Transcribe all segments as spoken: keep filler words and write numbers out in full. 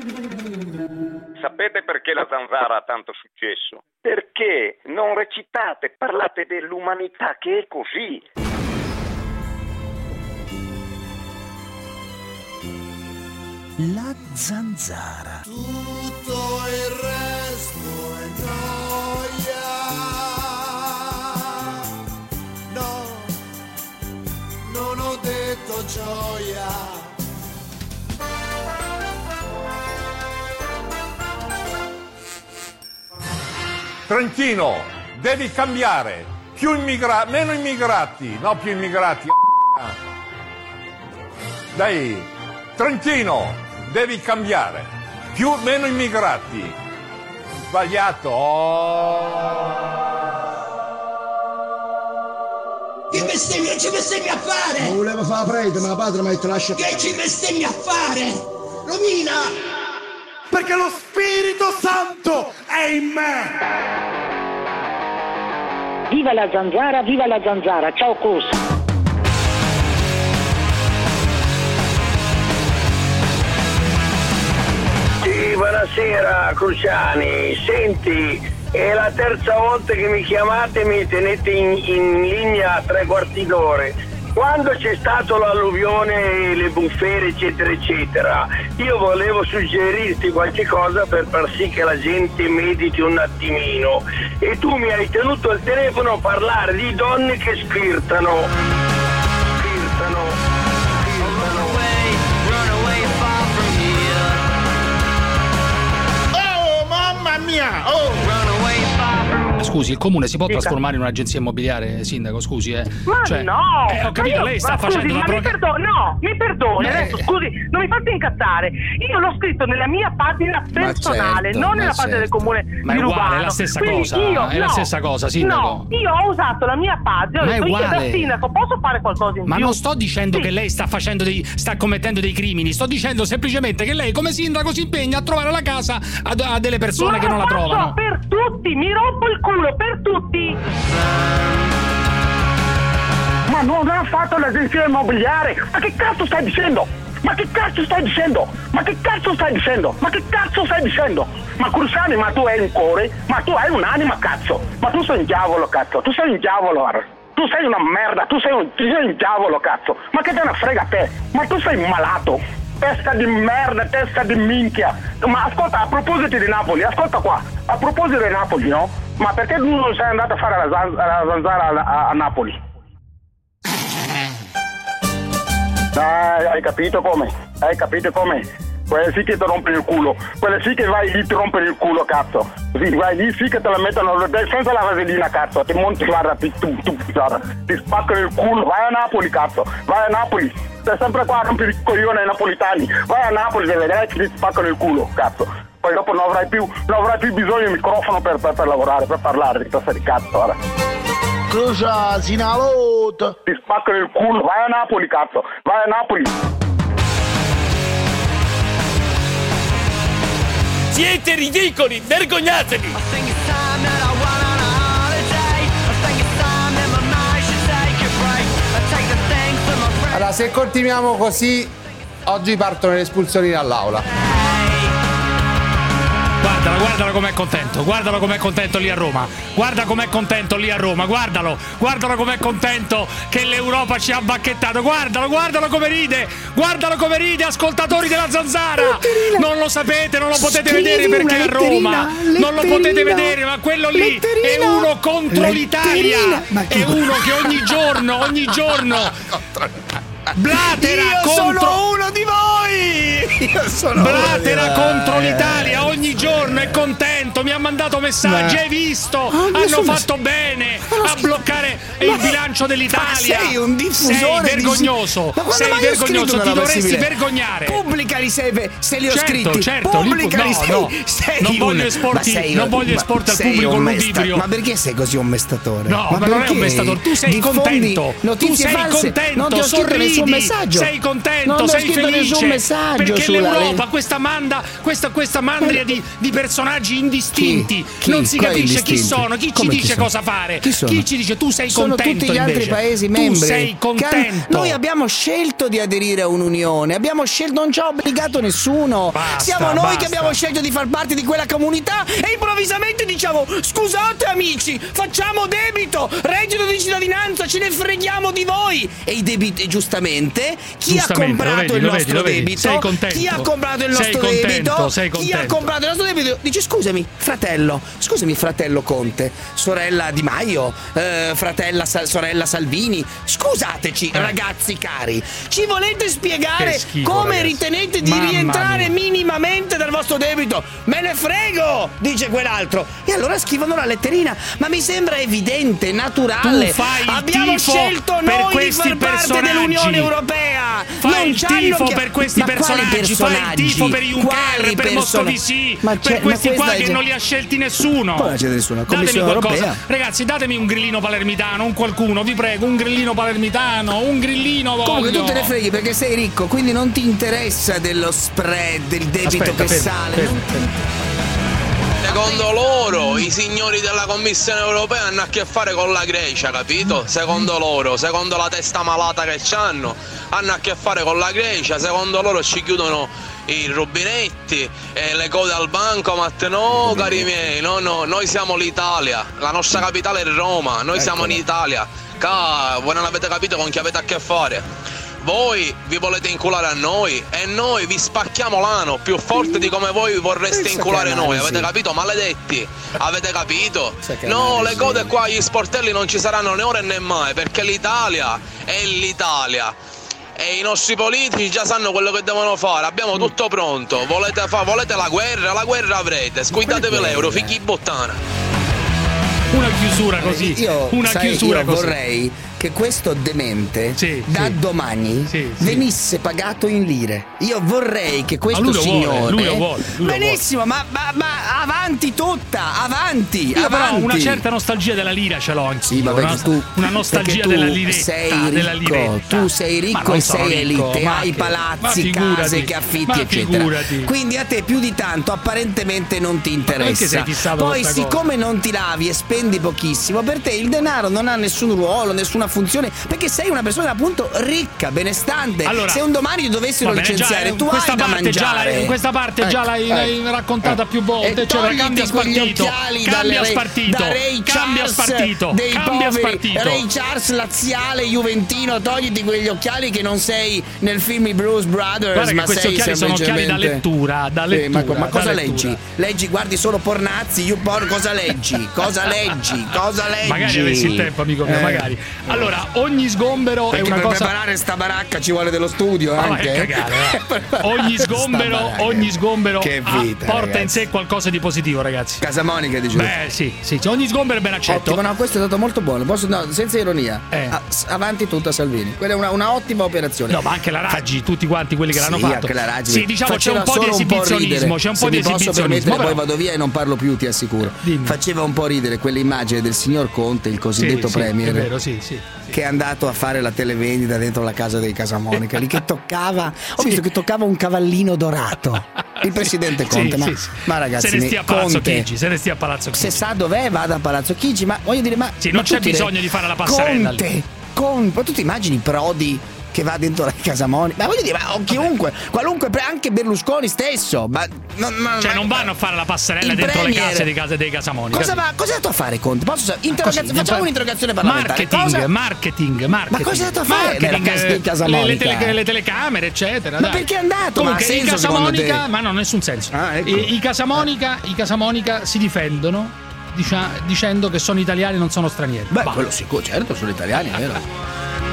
Sapete perché la Zanzara ha tanto successo? Perché non recitate, parlate dell'umanità che è così. La Zanzara. Tutto il resto è noia. No, non ho detto gioia. Trentino, devi cambiare. Più immigra- meno immigrati, no più immigrati. Dai, Trentino, devi cambiare. Più meno immigrati. Sbagliato. Oh. Che bestemmia ci bestemmi a fare? Non volevo fare la prete, ma la padre mi ha detto lascia. Che ci bestemmi a fare? Romina! Perché lo Spirito Santo è in me! Viva la Zanzara, viva la Zanzara, ciao Cos! Sì, buonasera Cruciani, senti, è la terza volta che mi chiamate e mi tenete in, in linea a tre quarti d'ore. Quando c'è stato l'alluvione, le bufere eccetera eccetera, io volevo suggerirti qualche cosa per far sì che la gente mediti un attimino e tu mi hai tenuto al telefono a parlare di donne che squirtano. Squirtano. Squirtano. Oh mamma mia! Oh! Scusi, il comune si può Dica. trasformare in un'agenzia immobiliare, sindaco? Scusi, eh. Ma cioè, no! Eh, ho capito, ma io, lei sta ma facendo scusi, una ma mi pro- perdoni, no, mi perdoni, Beh. adesso scusi, non mi fate incazzare. Io l'ho scritto nella mia pagina personale, certo, non ma nella certo. pagina del comune Ma è di uguale, Rubano. è la stessa Quindi cosa, io, è la no, stessa cosa, sindaco. No, io ho usato la mia pagina, ho Ma è detto io da uguale. sindaco posso fare qualcosa in Ma più? non sto dicendo Sì. che lei sta facendo dei sta commettendo dei crimini, sto dicendo semplicemente che lei come sindaco si impegna a trovare la casa a, a delle persone Ma che non la lo faccio trovano. per tutti, mi rompo il culo per tutti. Ma non ha fatto l'agenzia immobiliare! Ma che cazzo stai dicendo? Ma che cazzo stai dicendo? Ma che cazzo stai dicendo? Ma che cazzo stai dicendo? Ma Cruciani, ma tu hai un cuore? Ma tu hai un'anima, cazzo! Ma tu sei un diavolo, cazzo! Tu sei un diavolo, guarda. Tu sei una merda, tu sei un, tu sei un diavolo, cazzo! Ma che te ne frega te? Ma tu sei malato! Testa di merda, testa di minchia! Ma ascolta, a proposito di Napoli, ascolta qua, a proposito di Napoli, no? Ma perché tu non sei andato a fare la, zan- la zanzara a, a, a Napoli? Dai, hai capito come? Hai capito come? Quelle sì che ti rompono il culo, quelle sì che vai lì ti rompono il culo, cazzo. Sì, vai lì sì che te la mettono senza la vasellina, cazzo, ti monti, guarda, ti, tu, tu, guarda, ti spaccano il culo, vai a Napoli, cazzo, vai a Napoli, stai sempre qua a rompere il coglione ai napolitani, vai a Napoli, vedrai che ti spaccano il culo, cazzo. Poi dopo non avrai più, non avrai più bisogno del microfono per, per, per lavorare, per parlare, di testa di cazzo, guarda. Cosa si navota? Ti spaccano il culo, vai a Napoli, cazzo, vai a Napoli. Siete ridicoli, vergognatevi! Allora, se continuiamo così, oggi partono le espulsioni dall'aula. Guardalo, guardalo com'è contento, guardalo com'è contento lì a Roma, guarda com'è contento lì a Roma, guardalo, guardalo com'è contento che l'Europa ci ha bacchettato, guardalo, guardalo come ride, guardalo come ride, ascoltatori della Zanzara, letterina. Non lo sapete, non lo potete Scrivi vedere perché è a Roma, letterina. non lo potete vedere, ma quello lì letterina. È uno contro letterina. L'Italia, è uno che ogni giorno, ogni giorno blatera Io contro... sono uno di voi! Io sono blatera uno di voi. contro l'Italia ogni giorno, è contento, mi ha mandato messaggi, Ma... hai visto? Oh, hanno fatto mess... bene a bloccare ma... il bilancio dell'Italia. Ma sei un diffusore, sei vergognoso, di... sei vergognoso, ti dovresti simile? vergognare. Pubblicali se, se li ho certo, scritti. Certo, Pubblicali, no, sei, no. sei non un... voglio esporti, sei non un... voglio esporti al pubblico un ludibrio. Ma perché sei così un mestatore? No, ma, ma non è un mestatore, tu sei contento. Tu sei contento, non ti ho scritto nessun messaggio. Sei contento, non sei felice nessun messaggio perché sulla... l'Europa questa manda questa, questa mandria di, di personaggi indistinti chi? Chi? Non si Quali capisce indistinti? chi sono, chi Come ci chi dice sono? cosa fare, Chi, sono? chi ci dice tu sei sono contento tutti gli invece. altri paesi membri. Tu sei contento. Noi abbiamo scelto di aderire a un'unione, abbiamo scelto, non ci ha obbligato nessuno. Basta, Siamo noi basta. che abbiamo scelto di far parte di quella comunità e improvvisamente diciamo scusate amici, facciamo debito, reddito di cittadinanza, ce ne freghiamo di voi. E i debiti, giustamente, chi Giustamente, ha comprato lo vedi, il lo vedi, nostro lo vedi. debito, Sei contento. chi ha comprato il Sei nostro contento, debito, sei chi ha contento. comprato il nostro debito, dice scusami fratello, scusami fratello Conte, sorella Di Maio, eh, fratella Sal- sorella Salvini, scusateci Eh. ragazzi cari, ci volete spiegare Che schifo, come ragazzi. ritenete di Mamma rientrare mia. minimamente dal vostro debito? Me ne frego, dice quell'altro. E allora scrivono la letterina, ma mi sembra evidente, naturale. Tu fai il Abbiamo tifo scelto per noi di questi far parte personaggi. dell'Unione Europea. Fai Non il ci hanno tifo chia- per questi Ma quali personaggi, fai il personaggi? tifo per Juncker, Quali per persona- Moscovici, Ma per c'è- questi ma qua questa che è- non li ha scelti nessuno. Poi non c'è nessuno, Datemi Commissione qualcosa. Europea. Ragazzi, datemi un grillino palermitano, un qualcuno, vi prego, un grillino palermitano, un grillino voglio. Comunque tu te ne freghi perché sei ricco, quindi non ti interessa dello spread, del debito Aspetta, che fermo, sale. fermo, non ti- Secondo loro i signori della Commissione Europea hanno a che fare con la Grecia, capito? Secondo loro, secondo la testa malata che c'hanno, hanno a che fare con la Grecia, secondo loro ci chiudono i rubinetti e le code al bancomat. No, cari miei, no, no, noi siamo l'Italia, la nostra capitale è Roma, noi siamo in Italia. Ca, voi non avete capito con chi avete a che fare. Voi vi volete inculare a noi e noi vi spacchiamo l'ano più forte di come voi vorreste Pensa inculare che noi, analisi. avete capito? Maledetti, avete capito? Pensa che No, analisi. le code qua, gli sportelli non ci saranno né ora né mai, perché l'Italia è l'Italia. E i nostri politici già sanno quello che devono fare, abbiamo tutto pronto. Volete, fa, volete la guerra? La guerra avrete. Scuidatevi l'euro, figli bottana. Una chiusura così. Io, una sai, chiusura io così. vorrei che questo demente Sì, da sì. domani Sì, sì. venisse pagato in lire. Io vorrei che questo lui lo vuole, signore lui lo vuole, lui lo benissimo, ma, ma, ma avanti tutta, avanti, Io però avanti. una certa nostalgia della lira ce l'ho anch'io. Sì, ma una, perché tu, una nostalgia perché tu della liretta, sei della ricco, liretta. tu sei Ma ricco non e sono sei ricco, elite, ma hai che- ma palazzi, figurati, case che affitti, ma eccetera. figurati. Quindi a te più di tanto apparentemente non ti perché interessa. sei fissato Poi con sta siccome non ti lavi e spendi pochissimo, per te il denaro non ha nessun ruolo, nessuna funzione, perché sei una persona appunto ricca, benestante. Allora, se un domani ti dovessero va bene, licenziare, già, tu questa hai da parte già mangiare. l'hai, questa parte già Ecco, l'hai, ecco, l'hai raccontata ecco. più volte. E Cioè, togliti cambia quegli spartito, occhiali cambia dalle Ray- spartito, da Ray cambia Charles spartito, dei cambia poveri, spartito. Ray Charles laziale juventino, togliti quegli occhiali che non sei nel film I Blues Brothers. Guarda che ma questi sei occhiali sono occhiali da semplicemente- lettura, da Sì, lettura. ma, ma da cosa lettura. leggi? Leggi, guardi solo pornazzi, you porn, cosa leggi? Cosa leggi? Cosa leggi? Magari avessi il tempo, amico mio, Eh. magari. Allora, ogni sgombero Perché è una per cosa. preparare sta baracca ci vuole dello studio Ah, anche. vai a cagare, va. ogni sgombero, Sta ogni sgombero Che ha- vita, porta in ragazzi. sé qualcosa di positivo, ragazzi. Casamonica dice. Beh, sì, sì, sì, ogni sgombero è ben accetto. Ottimo, no, questo è stato molto buono. Posso, no, senza ironia. Eh. Ah, s- avanti tutta Salvini. Quella è una, una ottima operazione. No, ma anche la Raggi, tutti quanti quelli che Sì, l'hanno fatto. anche la Raggi. Sì, diciamo c'è Faceva un po' di solo esibizionismo, ridere. c'è un Se po' di mi posso esibizionismo. permettere, però- poi vado via e non parlo più, ti assicuro. Dimmi. Faceva un po' ridere quell'immagine del signor Conte, il cosiddetto Sì, sì, premier, è vero, sì, sì, sì. che è andato a fare la televendita dentro la casa dei Casamonica, lì che toccava, ho visto che toccava un cavallino dorato. Il presidente Conte, Sì, ma, sì, sì. ma ragazzi, se ne stia a Palazzo Conte, Chigi, se ne stia a Palazzo Chigi. se sa dov'è vada a Palazzo Chigi, ma voglio dire, ma Sì, ma non c'è tutti le- bisogno di fare la passerella lì. Conte, Conte, ma tu ti immagini Prodi che va dentro la Casamonica? Ma voglio dire, ma o chiunque, qualunque, pre- anche Berlusconi stesso, ma, non- ma- Cioè, ma- non vanno a fare la passerella il dentro le premier- case dei, case dei Casamonica. Cosa va? Cosa è andato a fare Conte? Posso sapere? Interrogaz- Così, facciamo fa- un'interrogazione parlamentare. Marketing, Cosa? marketing, marketing. Ma cosa è andato a fare Marketing, nella casa dei eh, Casamonica? Le, le tele- le telecamere, eccetera. Ma dai. perché è andato? Comunque, Ma ha i senso, secondo Casamonica, te? ma no, nessun senso. Ah, ecco. I, i Casamonica, i Casamonica si difendono dicia- dicendo che sono italiani, non sono stranieri. Beh, Bah. quello sicuro, certo, sono italiani, è vero.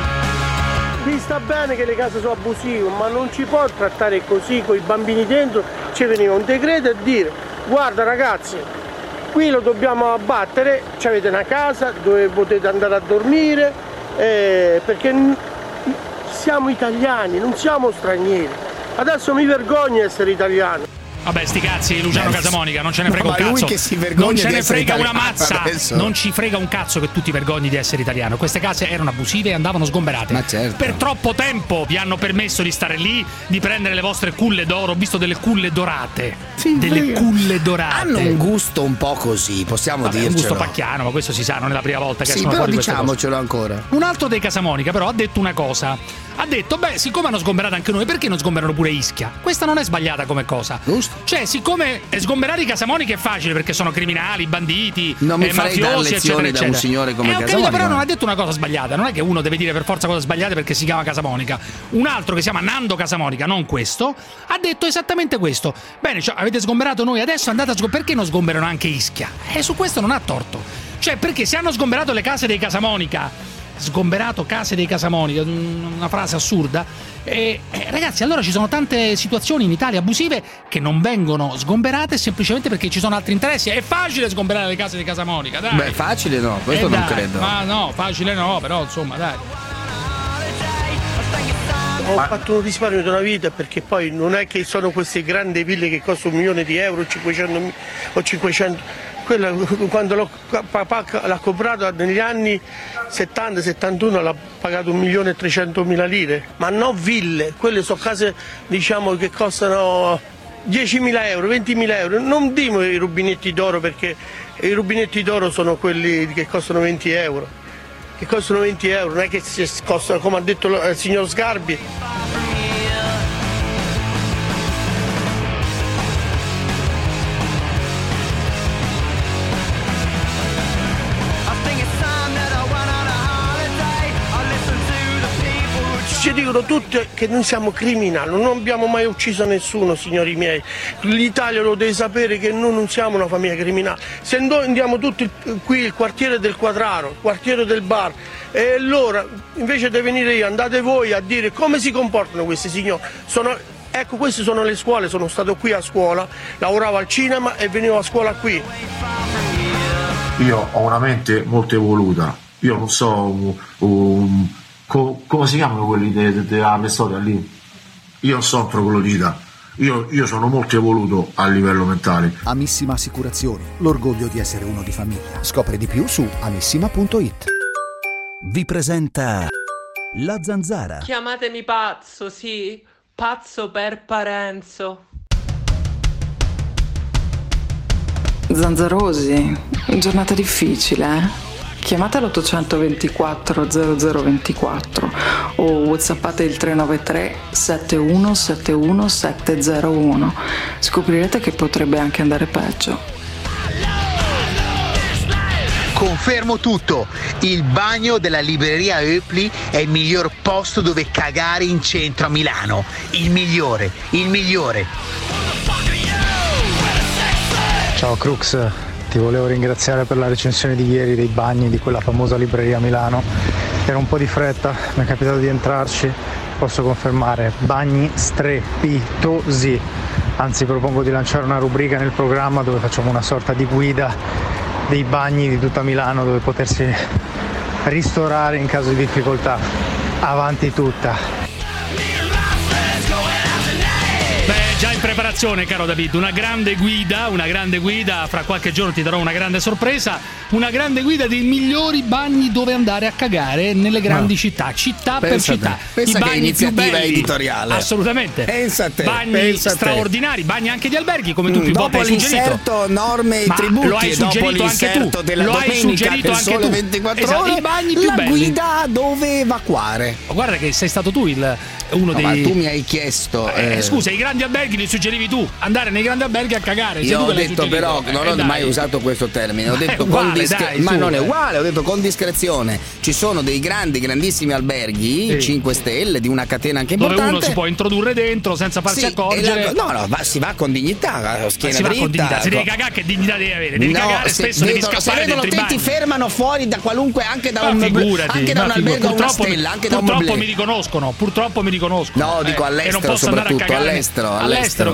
Mi sta bene che le case sono abusive, ma non ci può trattare così con i bambini dentro. Ci veniva un decreto e dire: guarda ragazzi, qui lo dobbiamo abbattere, ci avete una casa dove potete andare a dormire, eh, perché n- siamo italiani, non siamo stranieri. Adesso mi vergogno di essere italiano. Vabbè, sti cazzi, Luciano Beh, Casamonica, non ce ne frega no, un ma cazzo. lui che si vergogna non ce di ne essere frega una italiano mazza. adesso. Non ci frega un cazzo che tu ti vergogni di essere italiano. Queste case erano abusive e andavano sgomberate. Ma certo. Per troppo tempo vi hanno permesso di stare lì, di prendere le vostre culle d'oro. Ho visto delle culle dorate. Sì, delle frega. culle dorate. Hanno un gusto un po' così, possiamo Vabbè, dircelo. un gusto pacchiano, ma questo si sa, non è la prima volta che Sì, escono però fuori queste cose. diciamocelo ancora. Un altro dei Casamonica però ha detto una cosa. Ha detto, beh, siccome hanno sgomberato anche noi, perché non sgomberano pure Ischia? Questa non è sbagliata come cosa. Giusto. Cioè, siccome sgomberare i Casamonica è facile perché sono criminali, banditi, Non mi eh, farei dar mafiosi, lezioni eccetera, da un eccetera. signore come eh, ho capito, Casamonica. però non ha detto una cosa sbagliata. Non è che uno deve dire per forza cose sbagliate perché si chiama Casamonica. Un altro che si chiama Nando Casamonica, non questo, ha detto esattamente questo. Bene, cioè, avete sgomberato noi, adesso andate a sgomberare. Perché non sgomberano anche Ischia? E su questo non ha torto. Cioè, perché se hanno sgomberato le case dei Casamonica, sgomberato case dei Casamonica, una frase assurda, e, eh, ragazzi, allora ci sono tante situazioni in Italia abusive che non vengono sgomberate semplicemente perché ci sono altri interessi. È facile sgomberare le case dei Casamonica, dai. Beh, facile no, questo Eh, non dai, credo. Ma no, facile no, però insomma, dai. Ho fatto un risparmio di una vita perché poi non è che sono queste grandi ville che costano un milione di euro cinquecento, o cinquecento. Quella, quando l'ho, papà l'ha comprato negli anni settanta settantuno l'ha pagato un milione e trecentomila lire, ma non ville, quelle sono case diciamo che costano diecimila euro, ventimila euro, non dimo i rubinetti d'oro perché i rubinetti d'oro sono quelli che costano venti euro, che costano venti euro, non è che costano come ha detto il signor Sgarbi. Ci dicono tutti che noi siamo criminali, non abbiamo mai ucciso nessuno, signori miei. L'Italia lo deve sapere che noi non siamo una famiglia criminale. Se noi andiamo tutti qui, il quartiere del Quadraro, il quartiere del bar, e allora invece di venire io, andate voi a dire come si comportano questi signori. Sono, ecco, queste sono le scuole, sono stato qui a scuola, lavoravo al cinema e venivo a scuola qui. Io ho una mente molto evoluta, io non so um, um, co- come si chiamano quelli della storia lì, io non sono troglodita, io, io sono molto evoluto a livello mentale. Amissima Assicurazioni, l'orgoglio di essere uno di famiglia. Scopri di più su amissima punto it. Vi presenta La Zanzara. Chiamatemi pazzo, sì, pazzo per Parenzo. Zanzarosi, giornata difficile, eh? Chiamate l'ottocento ventiquattro zero zero ventiquattro o whatsappate il tre nove tre sette uno sette uno sette zero uno. Scoprirete che potrebbe anche andare peggio. Confermo tutto, il bagno della libreria Eupli è il miglior posto dove cagare in centro a Milano. Il migliore, il migliore. Ciao Crux, ti volevo ringraziare per la recensione di ieri dei bagni di quella famosa libreria a Milano. Era un po' di fretta, mi è capitato di entrarci, posso confermare, bagni strepitosi. Anzi, propongo di lanciare una rubrica nel programma dove facciamo una sorta di guida dei bagni di tutta Milano dove potersi ristorare in caso di difficoltà. Avanti tutta! Beh, già in preparazione, caro David, una grande guida, una grande guida, fra qualche giorno ti darò una grande sorpresa, una grande guida dei migliori bagni dove andare a cagare nelle grandi no. città, città pensa per città. Pensa I che bagni iniziativa più belli, editoriale. Assolutamente. Pensa a te, bagni pensa a te. straordinari, bagni anche di alberghi, come tu più dopo volte hai suggerito. L'inserto norme e Ma tributi, lo hai e dopo suggerito anche l'inserto tu. della Lo hai domenica suggerito del anche Sole tu. ventiquattro Esatto, ore, i bagni più la belli. guida dove evacuare. Guarda che sei stato tu il uno no, dei. Ma tu mi hai chiesto. Eh, eh... Scusa, i grandi alberghi li suggerivi tu. Andare nei grandi alberghi a cagare. Io ho detto però, eh, non ho dai. mai usato questo termine. Ho detto uguale, con discre- dai, ma su, non è eh. uguale. Ho detto con discrezione. Ci sono dei grandi, grandissimi alberghi, sì. cinque stelle di una catena anche dove importante. Dove uno si può introdurre dentro senza farsi sì, accorgere. La, no, no, va, si va con dignità. Schiena si va dritta, con dignità. Se ecco. devi cagare, che dignità devi avere? Devi no, cagare se spesso, vedono, devi scappare se vedono dentro i te ti bagni. fermano fuori da qualunque, anche da un, figurati, anche da un albergo a una stella, anche da un purtroppo meublé. mi riconoscono, purtroppo mi riconoscono. No, dico eh, all'estero, e non posso soprattutto andare a cagare all'estero, all'estero, all'estero.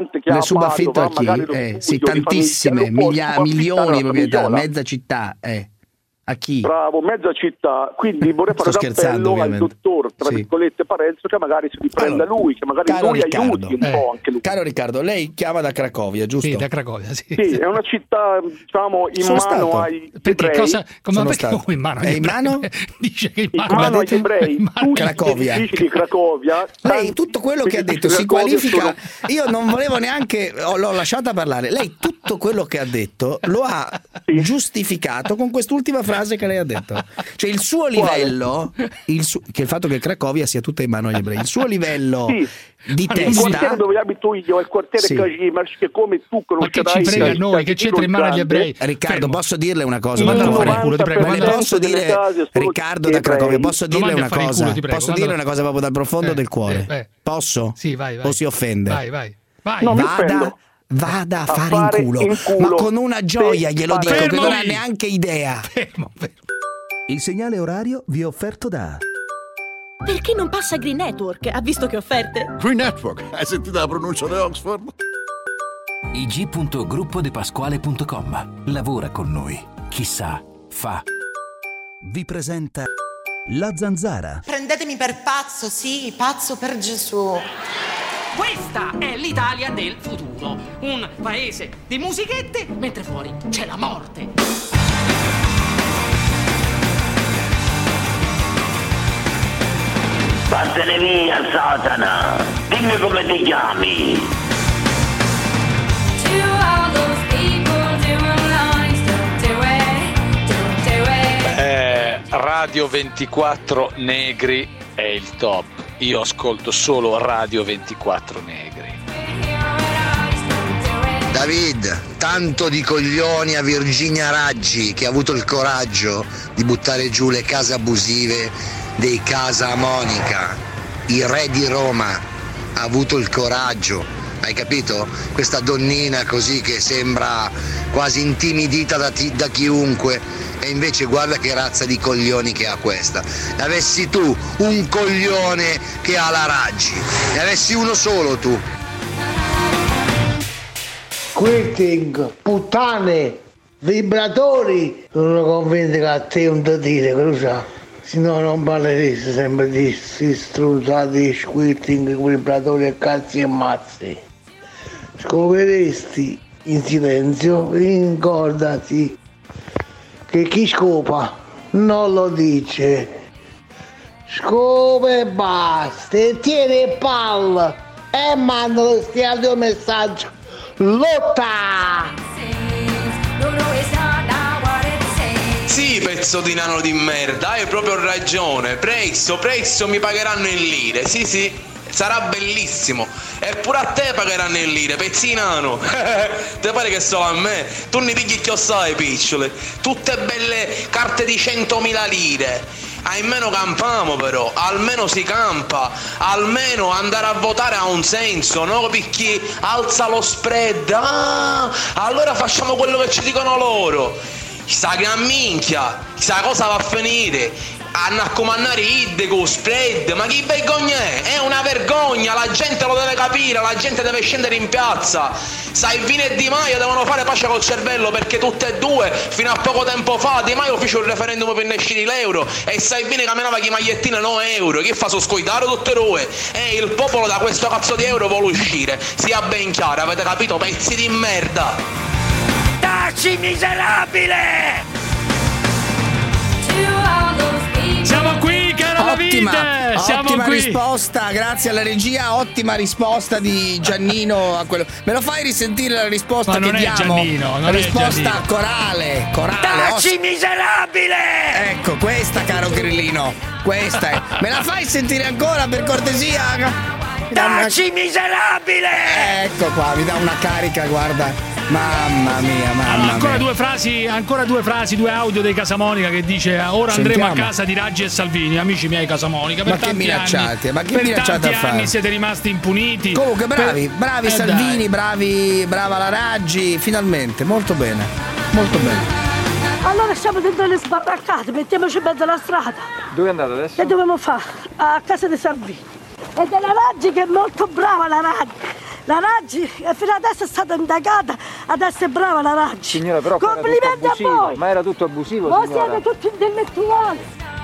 tante che Le ha subaffitto a chi? magari lo Eh, studio sì, di famiglia, tantissime, lo può miglia- subaffittare milioni di alla proprietà, famigliola. mezza città. Eh. A chi? Bravo, mezza città. Quindi vorrei fare un appello al dottor, tra sì. virgolette, Parenzo, che magari si riprenda allora, lui, che magari lui Riccardo, aiuti un eh, po' anche lui. Caro Riccardo, lei chiama da Cracovia, giusto? Sì, da Cracovia, sì. Sì, è una città, diciamo, in Sono mano stato. ai Perché ebrei. cosa? Come Sono perché stato. in mano? È in mano? Dice che in In mano, mano agli ebrei, tutti Cracovia. gli edifici di Cracovia. Lei tutto quello che ha detto si qualifica. Io non volevo neanche, l'ho lasciata parlare. Lei tutto quello che ha detto lo ha giustificato con quest'ultima frase che lei ha detto. Cioè il suo livello, il su- che il fatto che Cracovia sia tutta in mano agli ebrei, il suo livello Sì. di Il testa. quartiere dove abito io è il quartiere Sì. Kazimierz, che come tu conoscerai. Ma che ci frega a noi, che c'entra in mano agli ebrei? Riccardo, Fermo. posso dirle una cosa? Mandalo a per fare il favore? culo, ti prego, Me le mandalo- posso delle dire, case sono Riccardo tutti da Cracovia, ebrei. posso Lo dirle mandi a una fare il cosa? culo, ti prego, Posso mandalo- dirle una cosa proprio dal profondo Eh, del cuore? eh, eh. Posso? Sì, vai, vai. O si offende? Vai, vai. Vai. No, mi Vada, offendo. vada a A fare, fare in, culo, in culo. ma con una gioia Sì, glielo dico, fare- che Fermo non ha lì. neanche idea. Fermo, fermo. Il segnale orario vi è offerto da Perché non passa Green Network? Ha visto che offerte? Green Network, hai sentito la pronuncia di Oxford? i g punto gruppo de pasquale punto com. Lavora con noi. Chissà, fa. Vi presenta La Zanzara. Prendetemi per pazzo, sì, pazzo per Gesù. Questa è l'Italia del futuro. Un paese di musichette, mentre fuori c'è la morte. Vattene via, Satana! Dimmi come ti chiami! Eh, Radio ventiquattro Negri è il top. Io ascolto solo Radio ventiquattro Negri. David, tanto di coglioni a Virginia Raggi, che ha avuto il coraggio di buttare giù le case abusive dei Casa Monica. Il re di Roma ha avuto il coraggio, hai capito? Questa donnina così che sembra quasi intimidita da, ti- da chiunque, e invece guarda che razza di coglioni che ha questa. Ne avessi tu un coglione che ha la Raggi, ne avessi uno solo tu. Quitting, puttane, vibratori. Sono convinto che a te non ti dire, Crucia. Se no non parleresti sempre di sti strusati, squirting, vibratori e cazzi e mazzi. Scopriresti in silenzio, ricordati che chi scopa non lo dice. Scopa e basta, e tieni palla e manda lo stiato messaggio. Lotta! Sì, pezzo di nano di merda, hai proprio ragione. Prezzo, prezzo mi pagheranno in lire. Sì, sì, sarà bellissimo. E pure a te pagheranno in lire, pezzinano. Te pare che solo a me? Tu ne pigli chiossai, picciole. Tutte belle carte di centomila lire. Almeno campiamo però, almeno si campa, almeno andare a votare ha un senso, no? Perché alza lo spread, ah, allora facciamo quello che ci dicono loro. Chissà che minchia, chissà cosa va a finire. Hanno a comandare id con spread, ma chi vergogna è? È una vergogna, la gente lo deve capire, la gente deve scendere in piazza. Salvini e Di Maio devono fare pace col cervello, perché tutte e due fino a poco tempo fa Di Maio fece un referendum per uscire l'euro e Salvini camminava con i magliettine no euro. Che fa, so scoitare tutte due? E il popolo da questo cazzo di euro vuole uscire, sia ben chiaro, avete capito, pezzi di merda? Taci miserabile! Siamo qui, caro Ottima, David! Siamo ottima qui. risposta, grazie alla regia, ottima risposta di Giannino a quello. Me lo fai risentire la risposta Ma che non è diamo? Giannino, non è risposta Giannino. corale, corale. Taci os- miserabile! Ecco, questa, caro Grillino, questa è. Me la fai sentire ancora per cortesia? Mi dà una- Taci miserabile! Ecco qua, mi dà una carica, guarda. Mamma mia, mamma Allora, ancora mia. due frasi, ancora due frasi, due audio dei Casamonica che dice: ora andremo Sentiamo. a casa di Raggi e Salvini, amici miei Casamonica. Per Ma che tanti minacciate, anni, ma che per minacciate tanti a fare? anni siete rimasti impuniti. Comunque bravi, Per- bravi Eh, Salvini, dai. bravi, brava la Raggi, finalmente, molto bene, molto bene. Allora siamo dentro le sbarraccate, mettiamoci in mezzo alla strada. Dove andate adesso? Che dobbiamo fare? A casa di Salvini. E della Raggi che è molto brava la Raggi. La Raggi e fino adesso è stata indagata, adesso è brava la Raggi. Signora, però complimenti a voi. Ma era tutto abusivo, voi signora. siete tutti intellettuali.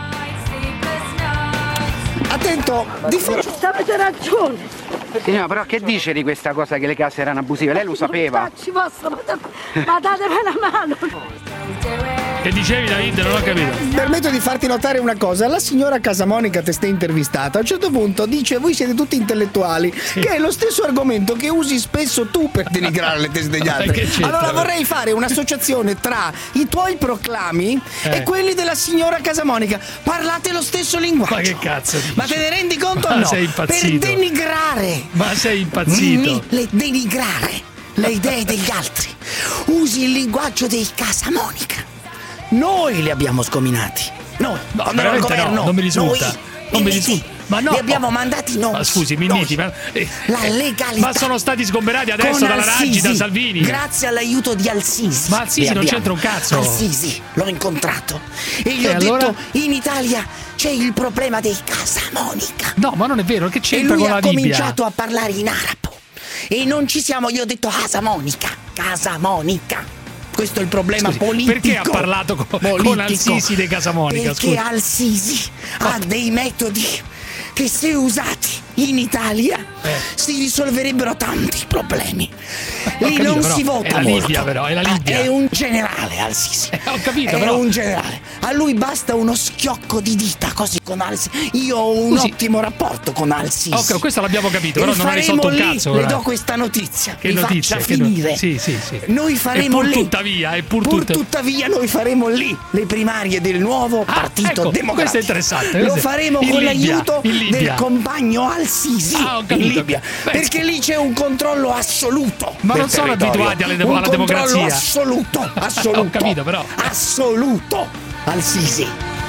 Attento, di fronte. Avete ragione. Signora, però che dice di questa cosa che le case erano abusive? Lei lo sapeva? Ci posso, ma, ma datemi una mano. Che dicevi, David? Non ho capito. Permetto di farti notare una cosa. La signora Casamonica te stai intervistata. A un certo punto dice: voi siete tutti intellettuali, sì. Che è lo stesso argomento che usi spesso tu per denigrare le teste degli altri. Allora vorrei fare un'associazione tra i tuoi proclami eh. e quelli della signora Casamonica. Parlate lo stesso linguaggio. Ma che cazzo dici? Ma te ne rendi conto o Ma no? sei impazzito. Per denigrare. Ma sei impazzito. Mi, le denigrare le idee degli altri. Usi il linguaggio dei Casamonica. Noi li abbiamo scominati. Noi. No, Quando veramente governo, no, non mi risulta. Noi, non mi risulta. Ma no. Li abbiamo mandati noi. Ma scusi, Minniti, ma la legalità. Ma sono stati sgomberati adesso dalla Raggi, da Salvini. Grazie all'aiuto di Al-Sisi. Ma Al-Sisi non c'entra un cazzo. Al-Sisi, l'ho incontrato. E gli e ho allora? detto: in Italia c'è il problema dei Casamonica. No, ma non è vero, che c'entra con la Libia? E lui ha cominciato a parlare in arabo. E non ci siamo, io ho detto Casamonica. Casamonica. Questo è il problema Scusi, politico. Perché ha parlato con, con Al-Sisi dei Casamonica? Perché Al-Sisi ha dei metodi che, se usati in Italia, eh. si risolverebbero tanti problemi. Lì capito, non però, si vota è la molto. Libia, però, è la Libia. È un generale Al-Sisi. Eh, ho capito, è però. un generale. A lui basta uno schiocco di dita così con Al-Sisi. Io ho un Scusi. ottimo rapporto con Al-Sisi. Ok, questo l'abbiamo capito, e però non ha risolto un lì, cazzo. Le ora. do questa notizia. Che mi notizia? faccia Che finire. No... Sì, sì, sì. Noi faremo e pur lì. tuttavia, e pur, pur tutta... tuttavia noi faremo lì le primarie del nuovo ah, Partito ecco, Democratico. Questo è interessante. Lo faremo in con Libia, l'aiuto del compagno Al-Sisi ah, in Libia. Beh, perché lì c'è un controllo assoluto. Ma non sono abituati alle de- un alla democrazia. Assoluto, assoluto. Ho capito, però. Assoluto Al-Sisi.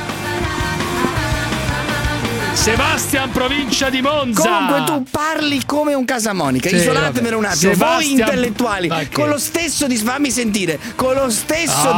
Sebastian, provincia di Monza. Comunque tu parli come un Casamonica. Sì, isolatemelo un attimo. Sebastian... Voi intellettuali, okay. con lo stesso dis... fammi sentire, con lo stesso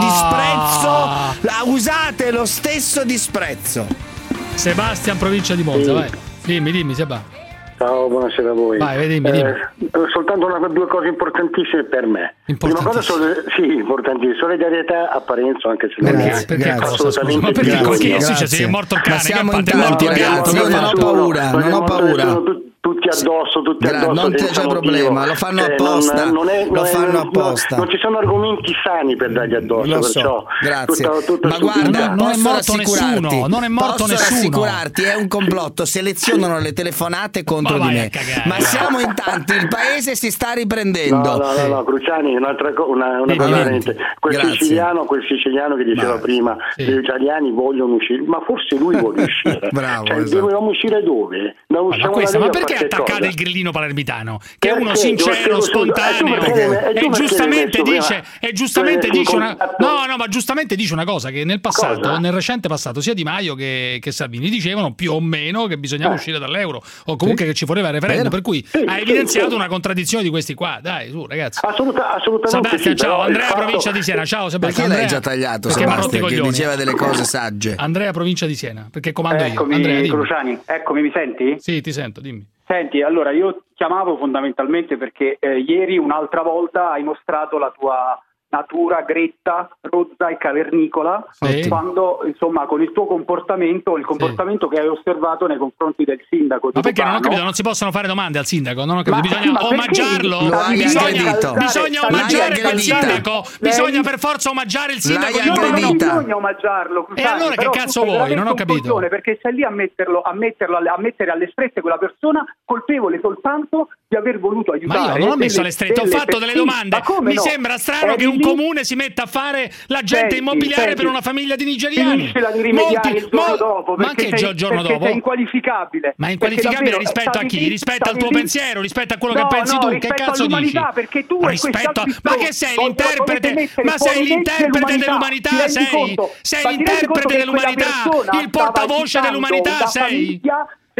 ah. disprezzo, usate lo stesso disprezzo. Sebastian, provincia di Monza, sì. Vai. Dimmi, dimmi, Seba. Ciao, buonasera a voi. Vai, dimmi, dimmi. Eh, soltanto una, due cose importantissime per me. Prima cosa, sole, sì, importantissime. Solidarietà a Parenzo, anche se non grazie, è perché assolutamente. Ma perché grazie, che grazie. succede? È morto il cane. Ma siamo che in tanti, ragazzi. Io non ho paura, non ho paura. Tutti addosso, tutti Gra- addosso. Non c'è problema, lo fanno cioè, apposta. Non, non è, non lo è, fanno non, apposta. Non ci sono argomenti sani per dargli addosso. Lo so, perciò, grazie. Tutta, tutta Ma guarda, non, non è morto rassicurarti, nessuno. Non è morto posso nessuno. rassicurarti, è un complotto. Selezionano le telefonate contro ma di me. Ma siamo in tanti, il paese si sta riprendendo. No, no, no, no Cruciani, un'altra cosa, una, una cosa veramente. Quel grazie. siciliano, quel siciliano che diceva ma, prima, sì. Gli italiani vogliono uscire, ma forse lui vuole uscire. Bravo, cioè, esatto. Dovevamo uscire dove? Da ma, questa, ma perché attaccate cosa? Il grillino palermitano? Che è uno sincero, spontaneo e giustamente dice e giustamente dice una no no ma giustamente dice una cosa, che nel passato, cosa? nel recente passato, sia Di Maio che, che Salvini dicevano più o meno che bisognava eh. uscire dall'euro o comunque sì. che ci voleva il referendum, per cui sì, ha evidenziato sì, sì. una contraddizione di questi qua. Dai, su ragazzi. Assoluta, assolutamente Sebastian, sì, ciao, Andrea, fatto... provincia di Siena. Ciao Sebastian. Perché l'hai già tagliato Sebastian, che diceva delle cose sagge. Andrea, provincia di Siena, perché comando eccomi, io. Andrea, Cruciani, eccomi, mi senti? Sì, ti sento, dimmi. Senti, allora io chiamavo fondamentalmente perché eh, ieri un'altra volta hai mostrato la tua natura gretta, rozza e cavernicola, sì. quando insomma con il tuo comportamento, il comportamento sì. che hai osservato nei confronti del sindaco. Ma perché non ho capito, non si possono fare domande al sindaco? Non ho capito, ma, bisogna sì, omaggiarlo, bisogna, bisogna omaggiare quel sindaco, lei... bisogna per forza omaggiare il sindaco. No, non bisogna omaggiarlo. E allora che cazzo vuoi? Non ho capito. Perché sei lì a metterlo, a metterlo, a mettere alle strette quella persona colpevole soltanto di aver voluto aiutare. Ma io non ho messo alle strette, ho fatto delle domande. Mi sembra strano che un comune si metta a fare l'agente senti, immobiliare senti. per una famiglia di nigeriani. Finiscila di rimediare Molti, il giorno mo- dopo, ma anche il giorno dopo? Sei inqualificabile. Ma inqualificabile rispetto a chi? Rispetto al tuo lì? pensiero, rispetto a quello no, che pensi no, tu? Che cazzo dici? Perché tu rispetto a... Ma che sei l'interprete? Ma sei l'interprete dell'umanità? Sei sei l'interprete dell'umanità? Il portavoce dell'umanità sei?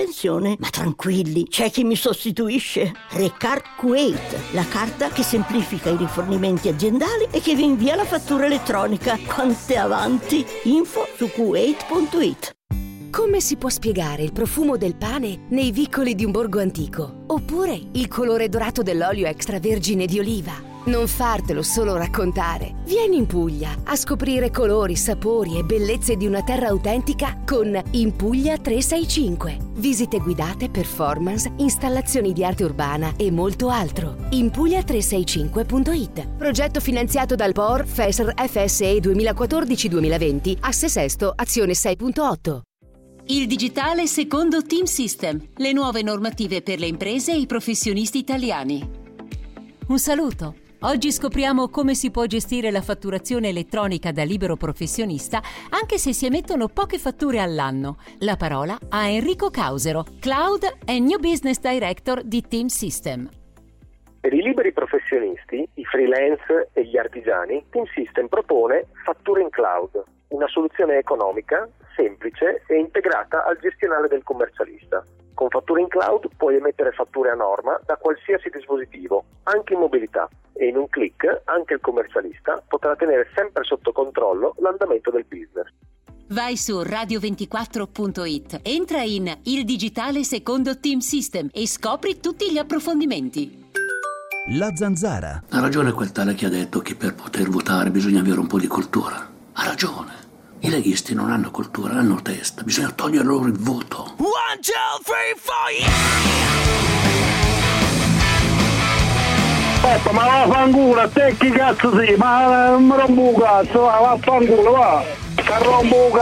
pensione. Ma tranquilli, c'è chi mi sostituisce. Recard Kuwait, la carta che semplifica i rifornimenti aziendali e che vi invia la fattura elettronica. Quante avanti! Info su kuwait punto it. Come si può spiegare il profumo del pane nei vicoli di un borgo antico? Oppure il colore dorato dell'olio extravergine di oliva? Non fartelo solo raccontare. Vieni in Puglia a scoprire colori, sapori e bellezze di una terra autentica con In Puglia trecentosessantacinque. Visite guidate, performance, installazioni di arte urbana e molto altro. in puglia trecentosessantacinque punto it. Progetto finanziato dal P O R F E S R F S E duemilaquattordici duemilaventi, Asse Sesto, Azione sei punto otto. Il digitale secondo Team System, le nuove normative per le imprese e i professionisti italiani. Un saluto. Oggi scopriamo come si può gestire la fatturazione elettronica da libero professionista anche se si emettono poche fatture all'anno. La parola a Enrico Causero, Cloud e New Business Director di Team System. Per i liberi professionisti, i freelance e gli artigiani, Team System propone Fatture in Cloud, una soluzione economica, semplice e integrata al gestionale del commercialista. Con Fatture in Cloud puoi emettere fatture a norma da qualsiasi dispositivo, anche in mobilità, e in un click anche il commercialista potrà tenere sempre sotto controllo l'andamento del business. Vai su radio ventiquattro punto it, entra in Il digitale secondo Team System e scopri tutti gli approfondimenti. La Zanzara. Ha ragione quel tale che ha detto che per poter votare bisogna avere un po' di cultura. Ha ragione. I leghisti non hanno cultura, hanno testa. Bisogna togliere loro il voto. One, two, three, four, yeah! Peppa, ma vaffanculo, te chi cazzo sei? Ma non mi rompo un cazzo, va, vaffanculo, va! Ti rompo un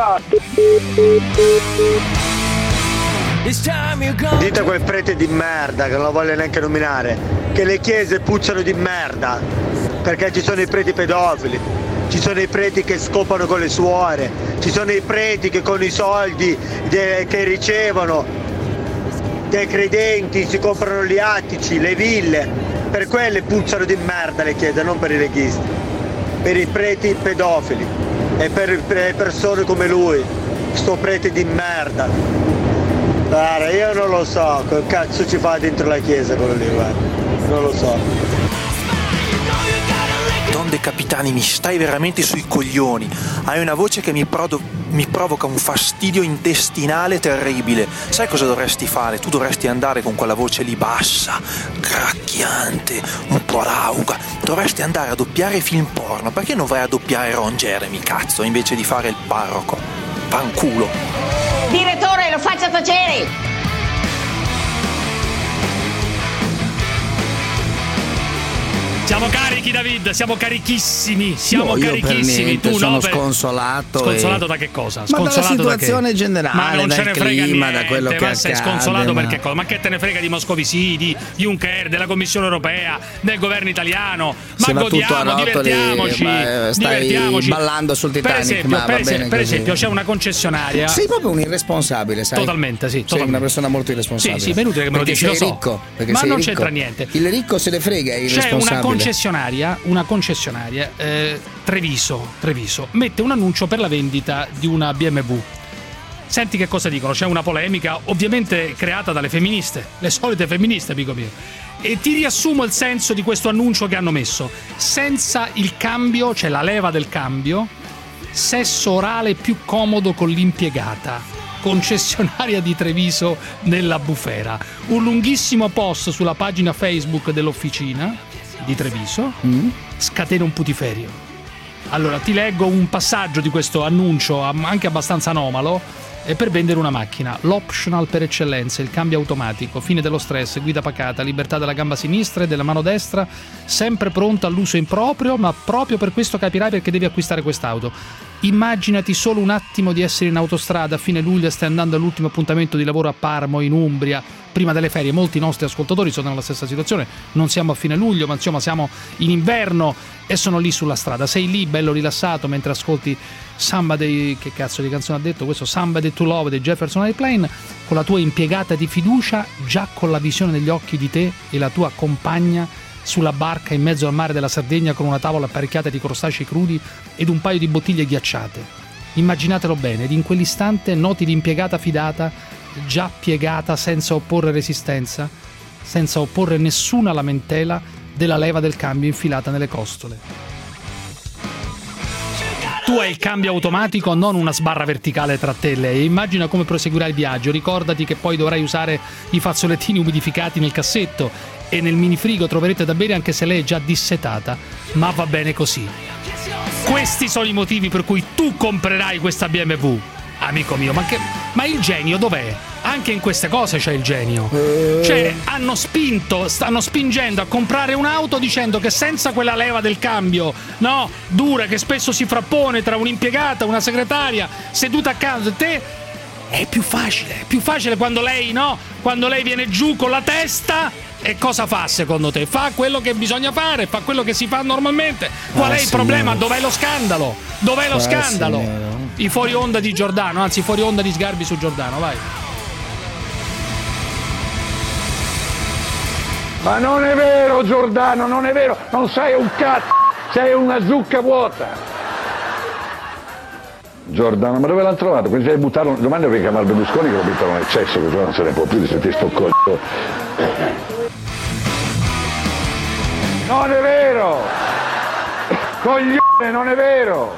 cazzo! Dite a quel prete di merda che non lo voglio neanche nominare, che le chiese puzzano di merda, perché ci sono i preti pedofili, ci sono i preti che scopano con le suore, ci sono i preti che con i soldi de- che ricevono dai credenti si comprano gli attici, le ville. Per quelle puzzano di merda le chiese, non per i leghisti, per i preti pedofili e per, per le persone come lui, sto prete di merda. Guarda, io non lo so, che cazzo ci fa dentro la chiesa quello lì, guarda, non lo so. Don De Capitani, mi stai veramente sui coglioni, hai una voce che mi, prodo, mi provoca un fastidio intestinale terribile. Sai cosa dovresti fare? Tu dovresti andare con quella voce lì bassa, cracchiante, un po' rauca, dovresti andare a doppiare film porno. Perché non vai a doppiare Ron Jeremy, cazzo, invece di fare il parroco? Fanculo. Direttore, lo faccia tacere! Siamo carichi, David, siamo carichissimi, siamo no, carichissimi. Tu sono no, sconsolato. Sconsolato e... da che cosa? Ma sconsolato dalla situazione da che... generale, ma non dal ce ne frega clima, niente, da quello che ma sei accade, sconsolato ma... per che cosa? Ma che te ne frega di Moscovici, di Juncker, della Commissione Europea, del governo italiano? Ma godiamo, divertiamoci, ma stai divertiamoci. ballando sul Titanic. Per esempio, ma per, va esempio, bene per così. esempio c'è una concessionaria. Sei proprio un irresponsabile, sai? Totalmente, sì. Sei Totalmente. una persona molto irresponsabile. Sì, sì, benvenuto che me lo perché dici, lo sei so. ricco, perché ma sei non ricco. c'entra niente. Il ricco se ne frega, è irresponsabile. C'è una concessionaria, una concessionaria eh, Treviso, Treviso mette un annuncio per la vendita di una B M W. Senti che cosa dicono, c'è una polemica ovviamente creata dalle femministe, le solite femministe, amico mio. E ti riassumo il senso di questo annuncio che hanno messo: senza il cambio, cioè la leva del cambio, sesso orale più comodo con l'impiegata, concessionaria di Treviso nella bufera. Un lunghissimo post sulla pagina Facebook dell'officina di Treviso mm. scatena un putiferio. Allora ti leggo un passaggio di questo annuncio anche abbastanza anomalo. E per vendere una macchina, l'optional per eccellenza, il cambio automatico, fine dello stress, guida pacata, libertà della gamba sinistra e della mano destra, sempre pronta all'uso improprio, ma proprio per questo capirai perché devi acquistare quest'auto. Immaginati solo un attimo di essere in autostrada a fine luglio e stai andando all'ultimo appuntamento di lavoro a Parmo, in Umbria, prima delle ferie. Molti nostri ascoltatori sono nella stessa situazione, non siamo a fine luglio, ma insomma siamo in inverno e sono lì sulla strada. Sei lì bello rilassato mentre ascolti Somebody, che cazzo di canzone ha detto questo? Somebody to Love dei Jefferson Airplane, con la tua impiegata di fiducia già con la visione negli occhi di te e la tua compagna sulla barca in mezzo al mare della Sardegna con una tavola apparecchiata di crostacei crudi ed un paio di bottiglie ghiacciate. Immaginatelo bene, ed in quell'istante noti l'impiegata fidata già piegata senza opporre resistenza, senza opporre nessuna lamentela della leva del cambio infilata nelle costole. tu hai il cambio automatico, non una sbarra verticale tra telle, e immagina come proseguirà il viaggio. Ricordati che poi dovrai usare i fazzolettini umidificati nel cassetto e nel minifrigo troverete da bere anche se lei è già dissetata, ma va bene così. Questi sono i motivi per cui tu comprerai questa B M W, amico mio. Ma, che, ma il genio dov'è? Anche in queste cose c'è il genio. Cioè, hanno spinto, stanno spingendo a comprare un'auto dicendo che senza quella leva del cambio, no, dura, che spesso si frappone tra un'impiegata, una segretaria seduta accanto a te, è più facile, è più facile quando lei, no, quando lei viene giù con la testa. E cosa fa secondo te? Fa quello che bisogna fare, fa quello che si fa normalmente. Qual ah, è il signore. problema? Dov'è lo scandalo? Dov'è lo ah, scandalo? Signore. I fuori onda di Giordano, anzi fuori onda di Sgarbi su Giordano, vai. Ma non è vero, Giordano, non è vero, non sei un cazzo, sei una zucca vuota. Giordano, ma dove l'hanno trovato? Quindi se buttarono, domani devi chiamare Berlusconi che lo buttano in eccesso, che non se ne può più di sentire sto coglione. Non è vero! Coglione, non è vero!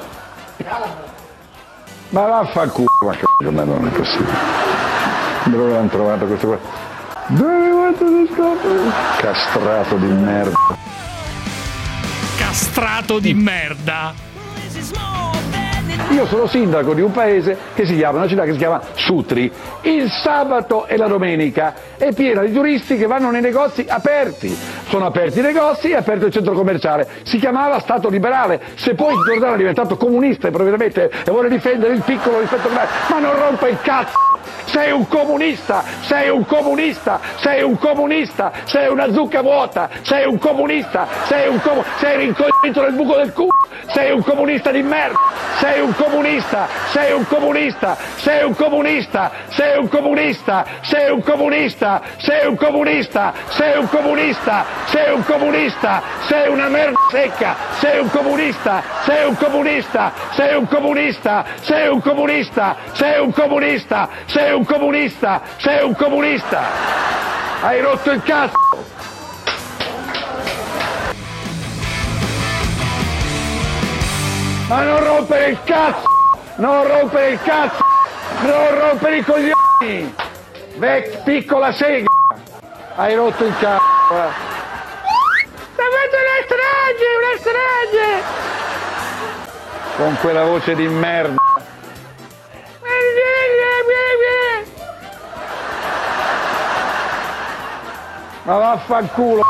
Ma vaffanculo, ma che ma non è possibile. Dove l'hanno trovato questo qua? Dove guarda lo scopo? Castrato di merda. Castrato di merda. Io sono sindaco di un paese che si chiama, una città che si chiama Sutri. Il sabato e la domenica è piena di turisti che vanno nei negozi aperti. Sono aperti i negozi, è aperto il centro commerciale. Si chiamava Stato liberale. Se poi Giordano è diventato comunista improvvisamente e vuole difendere il piccolo rispetto al grande, ma non rompa il cazzo! Sei un comunista, sei un comunista, sei un comunista, sei una zucca vuota, sei un comunista, sei un comu- sei rincoglionito nel buco del culo, sei un comunista di merda, sei un comunista, sei un comunista, sei un comunista, sei un comunista, sei un comunista, sei un comunista, sei un comunista, sei un comunista, sei una merda secca, sei un comunista, sei un comunista, sei un comunista, sei un comunista, sei un comunista, sei un comunista, sei un comunista, hai rotto il cazzo. Ma non rompere il cazzo, non rompere il cazzo, non rompere i coglioni, vecchia piccola sega, hai rotto il cazzo. Sta facendo una strage, una strage, con quella voce di merda. Ma vaffanculo.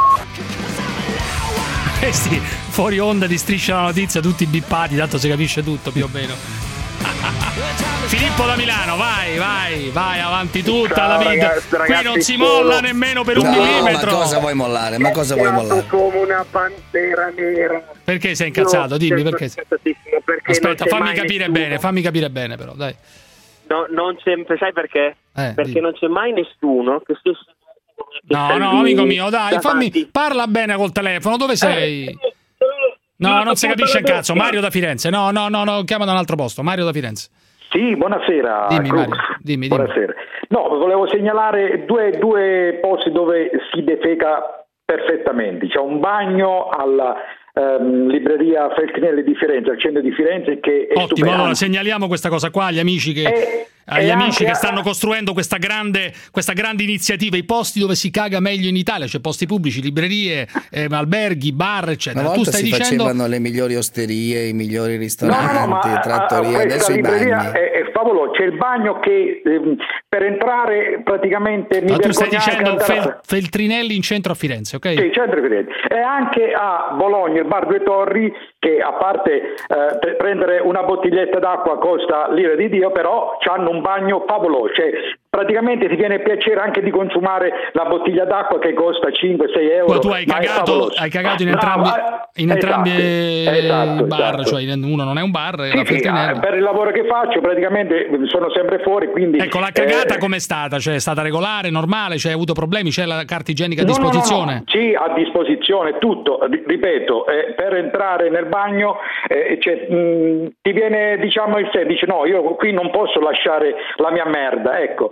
Questi fuori onda di Striscia la Notizia, tutti bippati, tanto si capisce tutto più o meno. Filippo da Milano, vai, vai, vai avanti tutta Ciao, la vita. Ragazzi, ragazzi, qui non si molla nemmeno per un no, millimetro. Ma cosa vuoi mollare? Ma cosa vuoi mollare? Come una pantera nera. Perché sei incazzato? Dimmi perché. perché Aspetta, fammi capire nessuno. bene, fammi capire bene però, dai. No, non c'è, sai perché? Eh, perché dimmi. Non c'è mai nessuno che si No, no, amico mio, dai, fammi parla bene col telefono, dove sei? Eh, no, non si capisce il cazzo. Mario da Firenze. No, no, no, no, chiama da un altro posto. Mario da Firenze. Sì, buonasera. Dimmi, Mario, dimmi, dimmi. Buonasera. No, volevo segnalare due, due posti dove si defeca perfettamente. C'è un bagno alla ehm, libreria Feltrinelli di Firenze, al centro di Firenze, che è ottimo. stupendo. Allora segnaliamo questa cosa qua agli amici che è, agli amici che stanno a... costruendo questa grande questa grande iniziativa, i posti dove si caga meglio in Italia, cioè posti pubblici, librerie, eh, alberghi, bar, eccetera. Una tu volta stai si dicendo facevano le migliori osterie, i migliori ristoranti, no, no, ma, trattorie, a, adesso i bagni. È, è favoloso, c'è il bagno che ehm, per entrare praticamente mi ma tu stai dicendo Fel, Feltrinelli in centro a Firenze, ok? Sì, centro a Firenze. E anche a Bologna il bar Due Torri, che a parte eh, per prendere una bottiglietta d'acqua costa l'ira di Dio, però hanno un bagno favoloso, cioè praticamente ti viene piacere anche di consumare la bottiglia d'acqua che costa cinque sei euro. Ma tu hai cagato, hai cagato in entrambi, no, in entrambi esatto, esatto, bar, esatto. Cioè uno non è un bar, sì, la sì, per il lavoro che faccio praticamente sono sempre fuori, quindi ecco, la cagata eh, com'è stata? Cioè è stata regolare, normale, cioè hai avuto problemi, c'è la carta igienica a no, disposizione? No, no, no. Sì, a disposizione tutto, ripeto, eh, per entrare nel bagno eh, cioè, mh, ti viene diciamo il sé, dici no, io qui non posso lasciare la mia merda, ecco,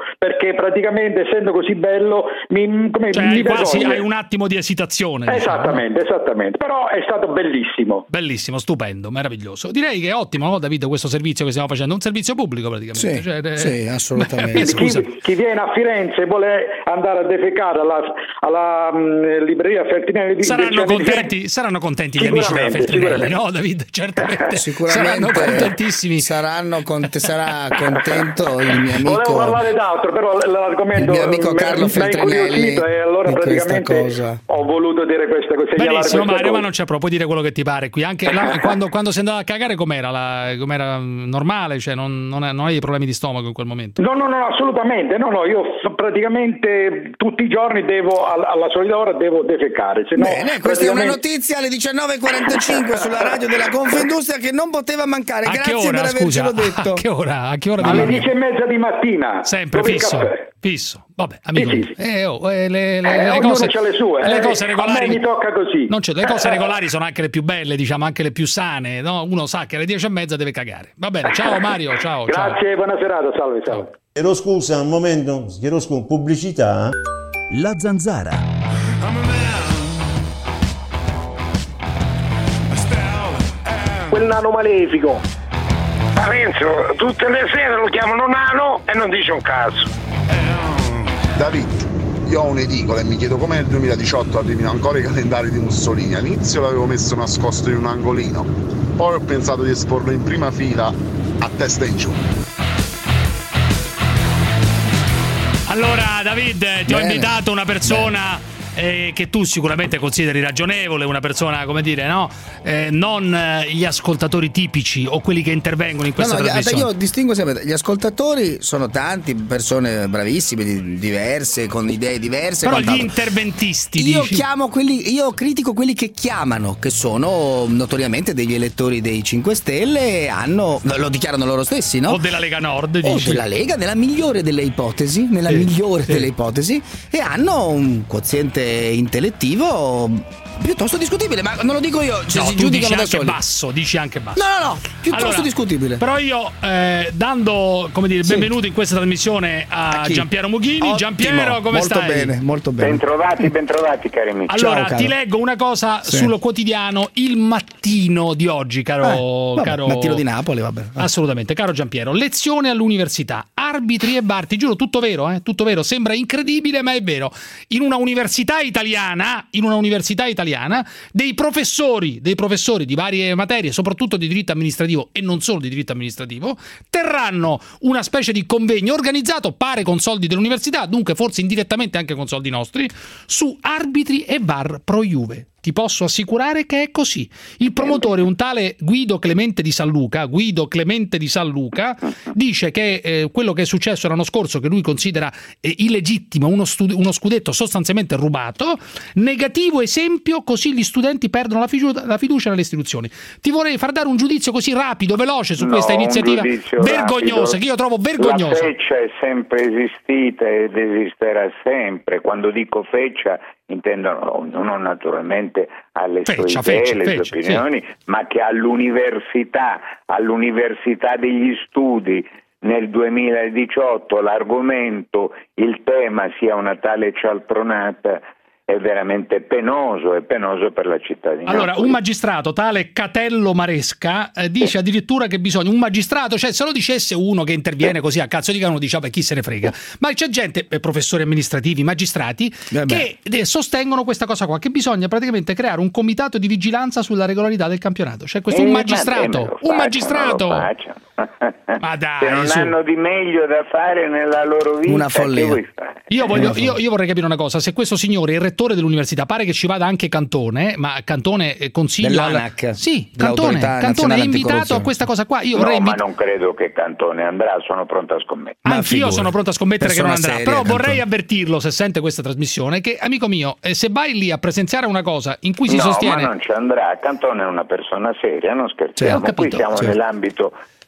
perché praticamente essendo così bello mi, come, cioè, mi quasi vergogno. hai un attimo di esitazione. Esattamente, diciamo. esattamente, però è stato bellissimo. Bellissimo, stupendo, meraviglioso. Direi che è ottimo, no, David, questo servizio che stiamo facendo, un servizio pubblico praticamente. Sì, cioè, sì, assolutamente. Chi, chi viene a Firenze e vuole andare a defecare alla, alla mh, libreria Feltrinelli di saranno contenti, saranno contenti gli amici della Feltrinelli, no David? Certamente. Sicuramente saranno contentissimi. Saranno cont- sarà contento il mio amico. Volevo parlare d'altro, però l'argomento il mio amico Carlo Feltrinelli e allora praticamente cosa. ho voluto dire questa cosa. Benissimo Mario, cosa. Ma non c'è proprio, puoi dire quello che ti pare qui. Anche la, quando, quando sei andato a cagare com'era? La, com'era normale? Cioè non, non, non hai problemi di stomaco in quel momento? No, no, no, assolutamente. No, no, io praticamente tutti i giorni devo, alla solita ora devo defecare. Se Bene, no, questa praticamente... è una notizia alle diciannove e quarantacinque sulla radio della Confindustria che non poteva mancare. A Grazie ora, per avercelo scusa, detto. A che ora? A che ora alle dieci e mezza di mattina. Sempre fisso. Fisso. Vabbè, amico. Sì, sì, sì. Eh, oh, eh, le, le, eh, le cose c'ha le sue. Le eh, cose regolari. A me mi tocca così. Non c'è, le cose regolari sono anche le più belle, diciamo, anche le più sane, no? Uno sa che alle dieci e mezza deve cagare. Va bene, ciao Mario, ciao. Grazie, ciao. buona serata, salve, salve. Chiedo scusa un momento, chiedo scusa, pubblicità. La Zanzara. Quel nano malefico. Parenzo, tutte le sere lo chiamano nano e non dice un cazzo. David, io ho un'edicola e mi chiedo com'è il duemiladiciotto arrivino ancora i calendari di Mussolini. All'inizio l'avevo messo nascosto in un angolino, poi ho pensato di esporlo in prima fila a testa in giù. Allora David, ti ho Bene. invitato una persona eh, che tu sicuramente consideri ragionevole, una persona, come dire, no? Eh, non eh, gli ascoltatori tipici o quelli che intervengono in questa no, no, trasmissione. io distingo sempre, gli ascoltatori sono tanti, persone bravissime, di- diverse, con idee diverse. Però gli quant'altro. interventisti, Io dici? chiamo quelli, io critico quelli che chiamano, che sono notoriamente degli elettori dei cinque Stelle, hanno, lo dichiarano loro stessi, no? O della Lega Nord, O dici? della Lega, nella migliore delle ipotesi, nella Sì, migliore sì. delle ipotesi, e hanno un quoziente intellettivo piuttosto discutibile, ma non lo dico io, cioè No, si tu dici giudicano da anche soli. basso, dici anche basso. No, no, no, piuttosto Allora, discutibile. Però io, eh, dando, come dire, il Sì. benvenuto in questa trasmissione a, A chi? Giampiero Mughini. Ottimo, Giampiero, come molto stai? bene, molto bene. Bentrovati, bentrovati cari amici. Allora, Ciao, ti caro. leggo una cosa Sì. sul quotidiano Il Mattino di oggi, caro... Eh, vabbè, caro... Mattino di Napoli, vabbè. Assolutamente, caro Giampiero. Lezione all'università, arbitri e bar, ti giuro, tutto vero, eh? Tutto vero, sembra incredibile, ma è vero. In una università italiana, in una università italiana, dei professori, dei professori di varie materie, soprattutto di diritto amministrativo e non solo di diritto amministrativo, terranno una specie di convegno organizzato, pare con soldi dell'università, dunque forse indirettamente anche con soldi nostri, su arbitri e bar pro Juve. Ti posso assicurare che è così. Il promotore, un tale Guido Clemente di San Luca, Guido Clemente di San Luca, dice che eh, quello che è successo l'anno scorso, che lui considera eh, illegittimo, uno, stud- uno scudetto sostanzialmente rubato, negativo esempio, così gli studenti perdono la, fidu- la fiducia nelle istituzioni. Ti vorrei far dare un giudizio così rapido, veloce su No, questa un iniziativa giudizio vergognosa, rapido. che io trovo vergognosa. La feccia è sempre esistita ed esisterà sempre. Quando dico feccia intendo ognuno naturalmente alle Feccia, sue idee, feccia, le sue feccia, opinioni, ma che all'università, all'università degli studi nel duemiladiciotto l'argomento, il tema sia una tale cialtronata è veramente penoso, è penoso per la cittadinanza. Allora, un magistrato, tale Catello Maresca, eh, dice addirittura che bisogna un magistrato, cioè se lo dicesse uno che interviene così a cazzo di cane, uno dice vabbè, chi se ne frega, ma c'è gente, eh, professori amministrativi, magistrati, Beh, che eh, sostengono questa cosa qua, che bisogna praticamente creare un comitato di vigilanza sulla regolarità del campionato. Cioè questo è Eh, un ma magistrato, bene, lo un facciano, magistrato. lo facciano. Ma dai, se non su. hanno di meglio da fare nella loro vita, Una follia. che vuoi fare? Io, voglio, io, io vorrei capire una cosa, se questo signore è il rettore dell'università, pare che ci vada anche Cantone, ma Cantone eh, consiglio... Dell'ANAC, alla... Sì, Cantone, l'Autorità Cantone è Nazionale invitato a Anticorruzione. questa cosa qua. Io No, vorrei ma invit- non credo che Cantone andrà, sono pronto a scommettere. Ma Anch'io figurati. sono pronto a scommettere che non Persona andrà, seria, però vorrei Cantone. avvertirlo, se sente questa trasmissione, che amico mio, eh, se vai lì a presenziare una cosa in cui si no, sostiene... ma non ci andrà. Cantone è una persona seria, non scherziamo. Sì, ho capito, Qui siamo sì. nell'ambito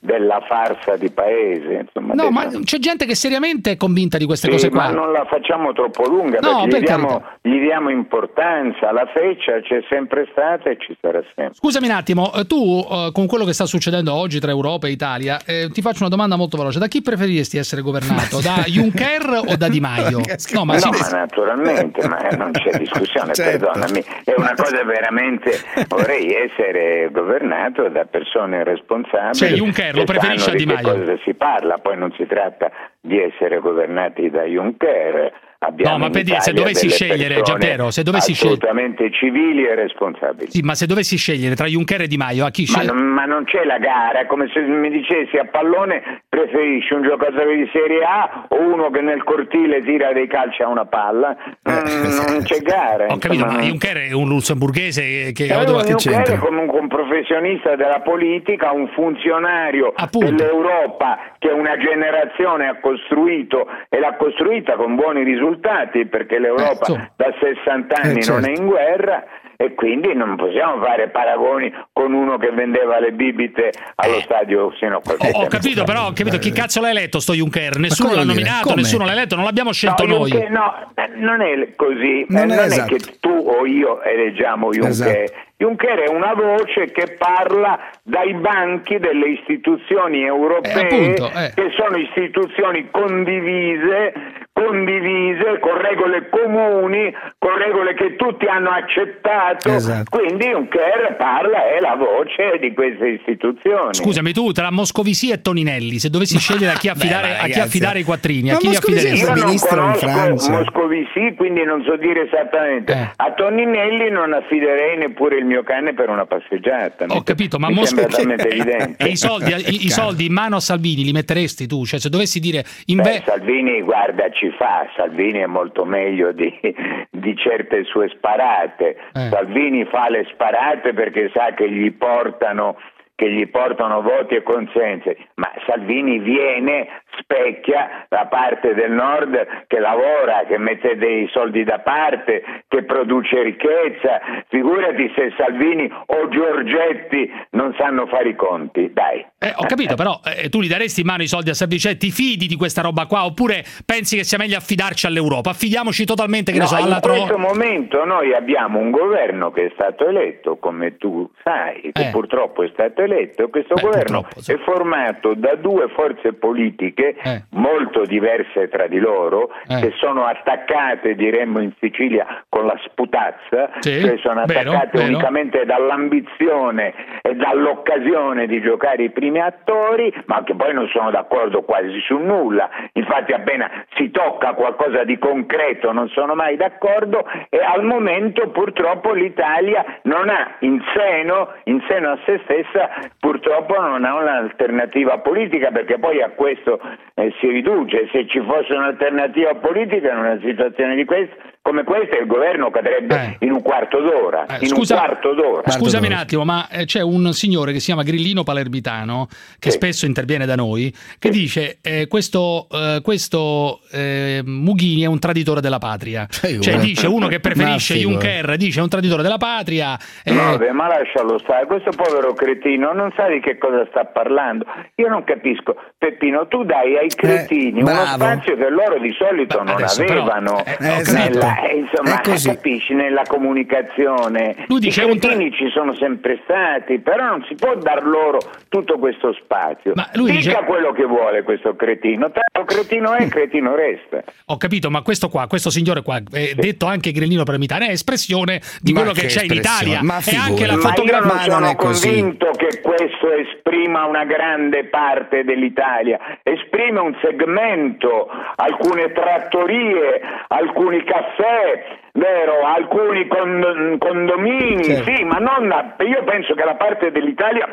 della farsa di paese. Insomma, no, del... ma c'è gente che seriamente è convinta di queste sì, cose qua. Ma non la facciamo troppo lunga, no, perché per gli, diamo, gli diamo importanza. La feccia c'è sempre stata e ci sarà sempre. Scusami un attimo, tu uh, con quello che sta succedendo oggi tra Europa e Italia, eh, ti faccio una domanda molto veloce. Da chi preferiresti essere governato? Da Juncker o da Di Maio? No, ma, no, ma naturalmente, ma non c'è discussione, certo. Perdonami. È una cosa veramente... Vorrei essere governato da persone responsabili. Cioè Juncker lo preferisce a Di Maio? Di che cosa si parla, poi non si tratta di essere governati da Juncker. Abbiamo no, ma per dire, se dovessi scegliere, Giampiero, se dovessi assolutamente scegliere... civili e responsabili. Sì, ma se dovessi scegliere tra Juncker e Di Maio, a chi scegli? Ma, ma non c'è la gara, come se mi dicessi a pallone preferisci un giocatore di Serie A o uno che nel cortile tira dei calci a una palla? Mm, non c'è gara. Ho capito, insomma, ma Juncker è un lussemburghese che... Eh, dove che Juncker è comunque un professionista della politica, un funzionario Appunto. dell'Europa che una generazione ha costruito e l'ha costruita con buoni risultati, perché l'Europa eh, da sessanta anni eh, certo. non è in guerra, e quindi non possiamo fare paragoni con uno che vendeva le bibite allo eh. stadio sino a qualche ho, tempo. Ho capito, però ho capito chi cazzo l'ha eletto sto Juncker? Nessuno l'ha nominato, Come? nessuno l'ha eletto, non l'abbiamo scelto no, noi. Juncker, no, non è così, non, eh, non è, esatto. è che tu o io eleggiamo Juncker. Esatto. Juncker è una voce che parla dai banchi delle istituzioni europee, eh, appunto, eh. che sono istituzioni condivise, condivise con regole comuni, con regole che tutti hanno accettato. Esatto. Quindi Juncker parla, è la voce di queste istituzioni. Scusami, tu tra Moscovici e Toninelli, se dovessi scegliere a chi affidare, Beh, a chi affidare i quattrini, a chi li affideresti? Io non conosco Moscovici, quindi non so dire esattamente. Eh. A Toninelli non affiderei neppure il mio cane per una passeggiata. Ho mi capito, ma mi Moscovici e, e i soldi, i, i soldi in mano a Salvini li metteresti tu? Cioè, se dovessi dire in Beh, be- Salvini, guarda, ci fa. Salvini è molto meglio di, di certe sue sparate. Eh. Salvini fa le sparate perché sa che gli portano che gli portano voti e consensi, ma Salvini viene, specchia la parte del nord che lavora, che mette dei soldi da parte, che produce ricchezza. Figurati se Salvini o Giorgetti non sanno fare i conti, dai. Eh, ho capito, però eh, tu li daresti in mano i soldi a Salvini? Cioè, ti fidi di questa roba qua oppure pensi che sia meglio affidarci all'Europa? Affidiamoci totalmente, che no, ne so, alla in questo tro- momento noi abbiamo un governo che è stato eletto, come tu sai, che eh. purtroppo è stato eletto. Questo Beh, governo sì. è formato da due forze politiche eh. molto diverse tra di loro, eh. che sono attaccate, diremmo in Sicilia, con la sputazza, sì, cioè sono attaccate vero, unicamente vero. dall'ambizione e dall'occasione di giocare i primi attori, ma che poi non sono d'accordo quasi su nulla. Infatti appena si tocca qualcosa di concreto non sono mai d'accordo, e al momento purtroppo l'Italia non ha in seno, in seno a se stessa purtroppo non ha un'alternativa politica, perché poi a questo eh, si riduce. Se ci fosse un'alternativa politica in una situazione di questa, come questa, il governo cadrebbe eh. in un quarto d'ora. Eh, in scusa, un quarto d'ora. Scusami un attimo, ma c'è un signore che si chiama Grillino Palermitano, che sì. spesso interviene da noi, che sì. dice eh, questo, eh, questo eh, Mughini è un traditore della patria. Cioè, cioè dice uno che preferisce Juncker, dice è un traditore della patria. Eh. No, beh, ma lascialo stare, questo povero cretino non sa di che cosa sta parlando. Io non capisco. Peppino, tu dai ai cretini eh, uno spazio che loro di solito Beh, non avevano. Però, eh, esatto. nella, eh, insomma, capisci, nella comunicazione. Lui dice I cretini tra... ci sono sempre stati, però non si può dar loro tutto questo spazio. Ma lui Dica dice... quello che vuole questo cretino, tanto cretino è, cretino resta. Ho capito, ma questo qua, questo signore qua, è sì. detto anche Grillino Palermitano, è espressione di ma quello che, che c'è in Italia. Ma e anche la fotografia. Ma io non sono non convinto così. che questo esprima una grande parte dell'Italia, esprime un segmento, alcune trattorie, alcuni caffè, vero, alcuni cond- condomini, certo. sì, ma non la, io penso che la parte dell'Italia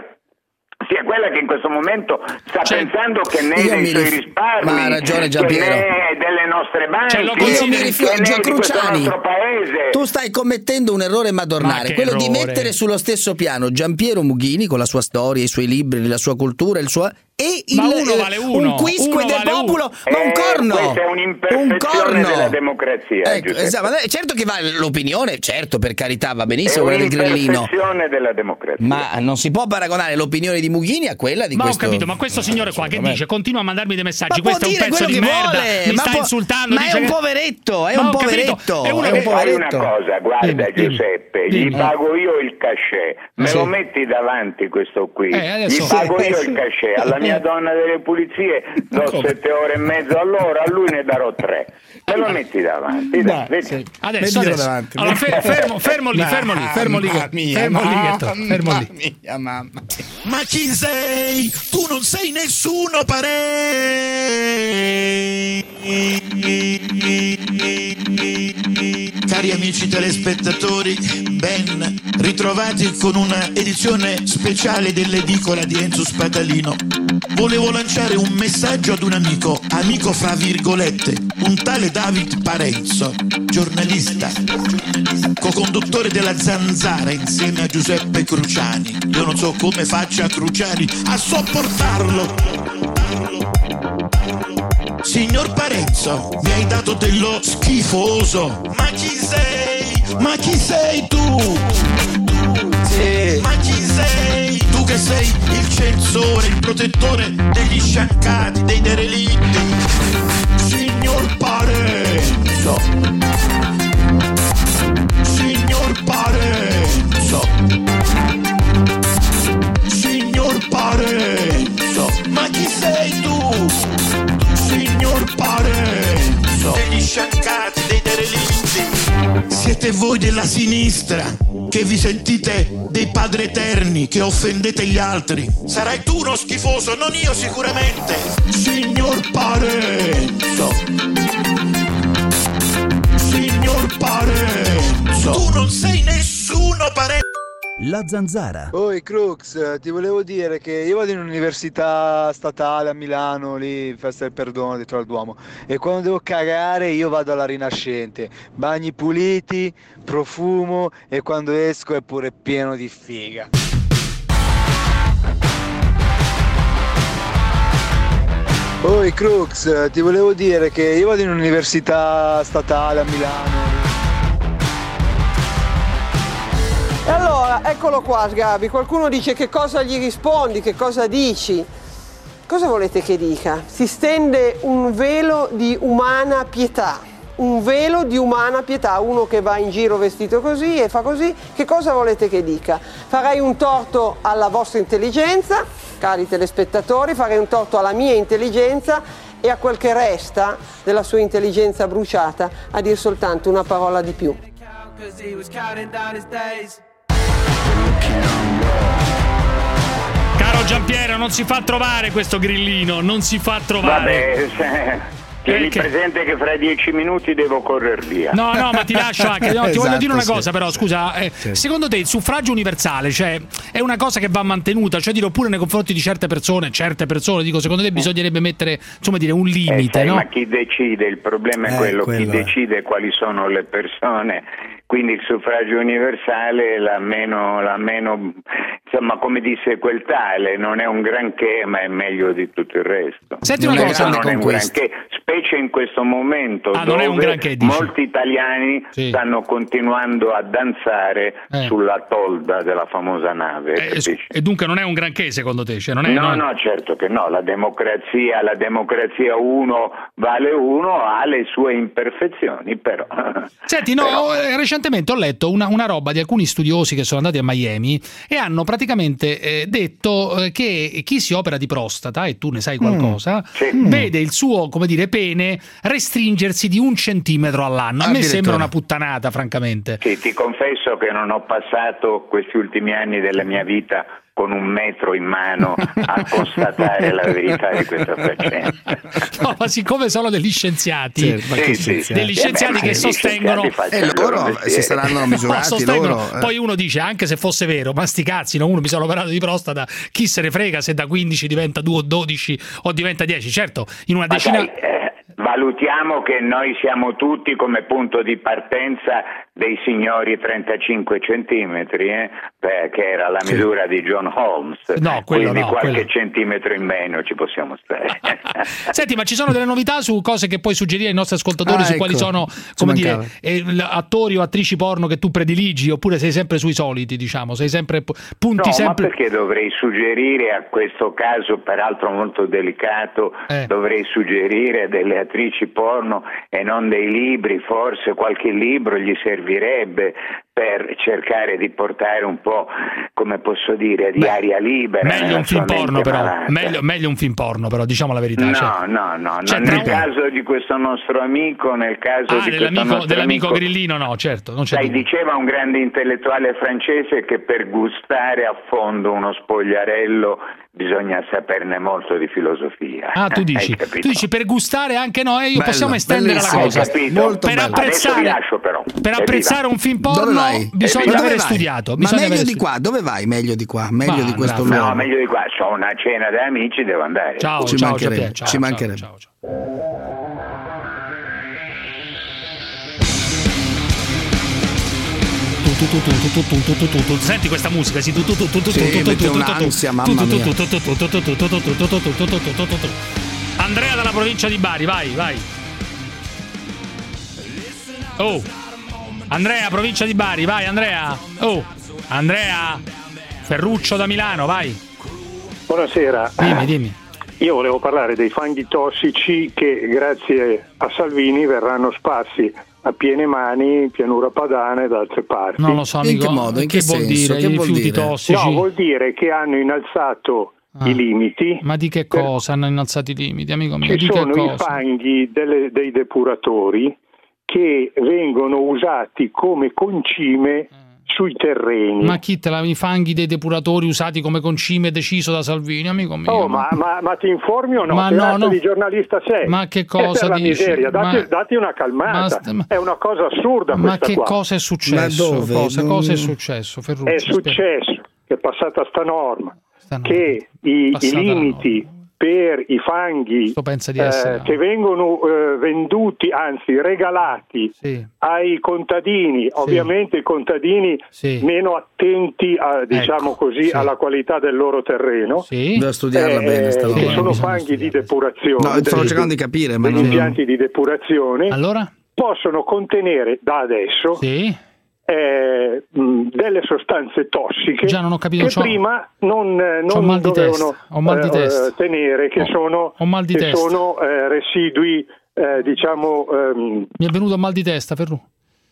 sia quella che in questo momento sta cioè, pensando che ne dei suoi rif- risparmi, ma ha ragione che Giampiero. ne delle nostre banche, cioè, lo che, io mi rifio- che ne di questo nostro paese. Tu stai commettendo un errore madornale, quello errore. di mettere sullo stesso piano Giampiero Mughini con la sua storia, i suoi libri, la sua cultura, il suo e il, ma uno vale uno, un quisque uno del vale popolo, eh, ma un corno. Questa è un'imperfezione della democrazia. Ecco, esatto, certo che vale l'opinione, certo, per carità, va benissimo è quella del grillino. Un'imperfezione della democrazia. Ma non si può paragonare l'opinione di Mughini a quella di ma questo. Ma ho capito, ma questo signore qua che dice continua a mandarmi dei messaggi, ma questo è un pezzo di merda, vuole, mi sta può, insultando, ma dice è un che... poveretto, è ma un poveretto, poveretto, è, è un poveretto. Una cosa, guarda dimmi, Giuseppe, dimmi, gli dimmi. pago io il cachet, me sì. lo metti davanti questo qui, eh, adesso... gli pago sì, io sì. il cachet, alla mia donna delle pulizie do sette ore e mezzo all'ora, a lui ne darò tre. Me lo metti davanti, dai, Beh, sì. Adesso, adesso. Davanti, allora, fer- fermo, fermo lì, fermo lì, fermo lì, fermo lì, fermo lì. Mia, mamma. Ma chi sei? Tu non sei nessuno, pare. Cari amici telespettatori, ben ritrovati con una edizione speciale dell'edicola di Enzo Spatalino. Volevo lanciare un messaggio ad un amico, amico fra virgolette, un tale David Parenzo, giornalista, co-conduttore della Zanzara insieme a Giuseppe Cruciani. Io non so come faccia Cruciani a sopportarlo. Signor Parenzo, mi hai dato dello schifoso. Ma chi sei? Ma chi sei tu? Sì. Ma chi sei? Tu che sei il censore, il protettore degli sciaccati, dei derelitti. Signor Parenzo. Signor Parenzo. Signor Parenzo. Ma chi sei tu? Signor Parenzo. Degli sciaccati, dei derelitti. Siete voi della sinistra che vi sentite dei padri eterni, che offendete gli altri. Sarai tu uno schifoso, non io sicuramente. Signor Parenzo. Signor Parenzo. Tu non sei nessuno, Parenzo. La Zanzara. Oi Crux, ti volevo dire che io vado in università statale a Milano, lì Festa del Perdono dietro al Duomo, e quando devo cagare io vado alla Rinascente, bagni puliti, profumo, e quando esco è pure pieno di figa. Oi Crux, ti volevo dire che io vado in università statale a Milano. E allora, eccolo qua Sgabi, qualcuno dice che cosa gli rispondi, che cosa dici. Cosa volete che dica? Si stende un velo di umana pietà, un velo di umana pietà, uno che va in giro vestito così e fa così, che cosa volete che dica? Farei un torto alla vostra intelligenza, cari telespettatori, farei un torto alla mia intelligenza e a quel che resta della sua intelligenza bruciata, a dir soltanto una parola di più. Caro Giampiero, non si fa trovare questo grillino, non si fa trovare. Vabbè, tieni Perché? presente che fra dieci minuti devo correre via. No, no, ma ti lascio anche. No, ti Esatto, voglio dire una sì. cosa, però, scusa. Eh, Sì. Secondo te il suffragio universale, cioè, è una cosa che va mantenuta? Cioè, dire, oppure nei confronti di certe persone, certe persone, dico, secondo te bisognerebbe mettere, insomma, dire un limite, Eh, sai, no? Ma chi decide? Il problema è Eh, quello, quello chi è. decide quali sono le persone. Quindi il suffragio universale, la meno, la meno, insomma, come disse quel tale, non è un granché, ma è meglio di tutto il resto. Senti non una è, cosa, non è un conquista. granché, specie in questo momento Ah, non è un dove granché, dici. molti italiani Sì. stanno continuando a danzare Eh. sulla tolda della famosa nave. Eh, capisci? e dunque non è un granché, secondo te? Cioè, non è, No, non- no, certo che no, la democrazia, la democrazia uno vale uno, ha le sue imperfezioni, però. Senti, no, Però- eh, recentemente ho letto una, una roba di alcuni studiosi che sono andati a Miami e hanno praticamente eh, detto eh, che chi si opera di prostata, e tu ne sai qualcosa, vede il suo, come dire, pene restringersi di un centimetro all'anno. A me Addirittura. sembra una puttanata, francamente. Sì, ti confesso che non ho passato questi ultimi anni della mia vita con un metro in mano a constatare la verità di questa faccenda. No, ma siccome sono degli scienziati, Certo, ma che scienziati? degli scienziati Eh beh, ma che gli sostengono scienziati facciano il loro mestiere. No, sostengono. loro, eh. Poi uno dice, anche se fosse vero, ma sti cazzi, no? Uno mi sono operato di prostata, chi se ne frega se da quindici diventa due o dodici o diventa dieci. Certo, in una Ma decina... dai, eh, valutiamo che noi siamo tutti come punto di partenza dei signori trentacinque centimetri, eh? Beh, che era la misura sì. di John Holmes, no, quindi no, qualche quello... centimetro in meno ci possiamo stare. Senti, ma ci sono delle novità su cose che puoi suggerire ai nostri ascoltatori, ah, su ecco. quali sono, come dire, eh, attori o attrici porno che tu prediligi, oppure sei sempre sui soliti, diciamo, sei sempre punti no, sempre... ma perché dovrei suggerire a questo caso, peraltro molto delicato, eh. dovrei suggerire delle attrici porno e non dei libri? Forse qualche libro gli servirebbe per cercare di portare un po', come posso dire, di Beh, aria libera. Meglio un film porno però, meglio, meglio un film porno però, diciamo la verità. No, cioè. no, no, cioè, no. nel però... caso di questo nostro amico, nel caso ah, di questo nostro dell'amico amico, Grillino, no, certo. Non c'è sai, diceva un grande intellettuale francese che per gustare a fondo uno spogliarello bisogna saperne molto di filosofia. Ah, tu dici, tu dici per gustare anche noi, io bello, possiamo estendere la cosa. Molto per bello. apprezzare, lascio, però. per apprezzare un film porno bisogna aver studiato. Ma bisogna meglio aver di qua, dove vai? Meglio di qua, meglio Ma, di questo luogo. No, meglio di qua, c'ho una cena da amici, devo andare. Ciao, ci ciao, mancherebbe. ciao, ci ciao, mancherebbe. Ciao, ciao, ciao. Senti questa musica, sì, mette un'ansia, mamma mia. Andrea dalla provincia di Bari, vai, vai. Oh, Andrea, provincia di Bari, vai Andrea. Oh, Andrea, Ferruccio da Milano, vai. Buonasera. Dimmi, dimmi. Io volevo parlare dei fanghi tossici che grazie a Salvini verranno sparsi a piene mani in pianura padana e da altre parti. Non lo so, amico. In che modo? In che, che vuol senso? dire? Che I vuol rifiuti dire? tossici? No, vuol dire che hanno innalzato ah. i limiti. Ma di che cosa hanno innalzato i limiti, amico mio? Ci di sono che i cosa? fanghi delle, dei depuratori che vengono usati come concime sui terreni. Ma chi te l'ha, i fanghi dei depuratori usati come concime deciso da Salvini, amico mio? Oh, ma, ma, ma ti informi o no? Ma che no, no. di giornalista sei? Ma che cosa è per dici? la miseria, dati, ma... dati una calmata. Ma... È una cosa assurda ma questa che qua. cosa è successo? Ma dove? Cosa, Non... cosa è successo, Ferruccio? È successo che è passata sta norma, sta norma. che i, i limiti per i fanghi eh, che vengono eh, venduti, anzi regalati sì. ai contadini, sì. ovviamente i contadini sì. meno attenti a, diciamo ecco, così, sì. alla qualità del loro terreno, sì. Devo studiarla eh, bene, sta che roba. sono fanghi di depurazione, no, sto cercando di capire, ma degli non... impianti di depurazione, allora? possono contenere da adesso sì. Eh, delle sostanze tossiche Già non ho capito, che c'ho, prima non, non mal di dovevano ho mal di eh, tenere, che ho, sono, ho mal di che testa. sono eh, residui, eh, diciamo... Ehm... Mi è venuto mal di testa, Ferru.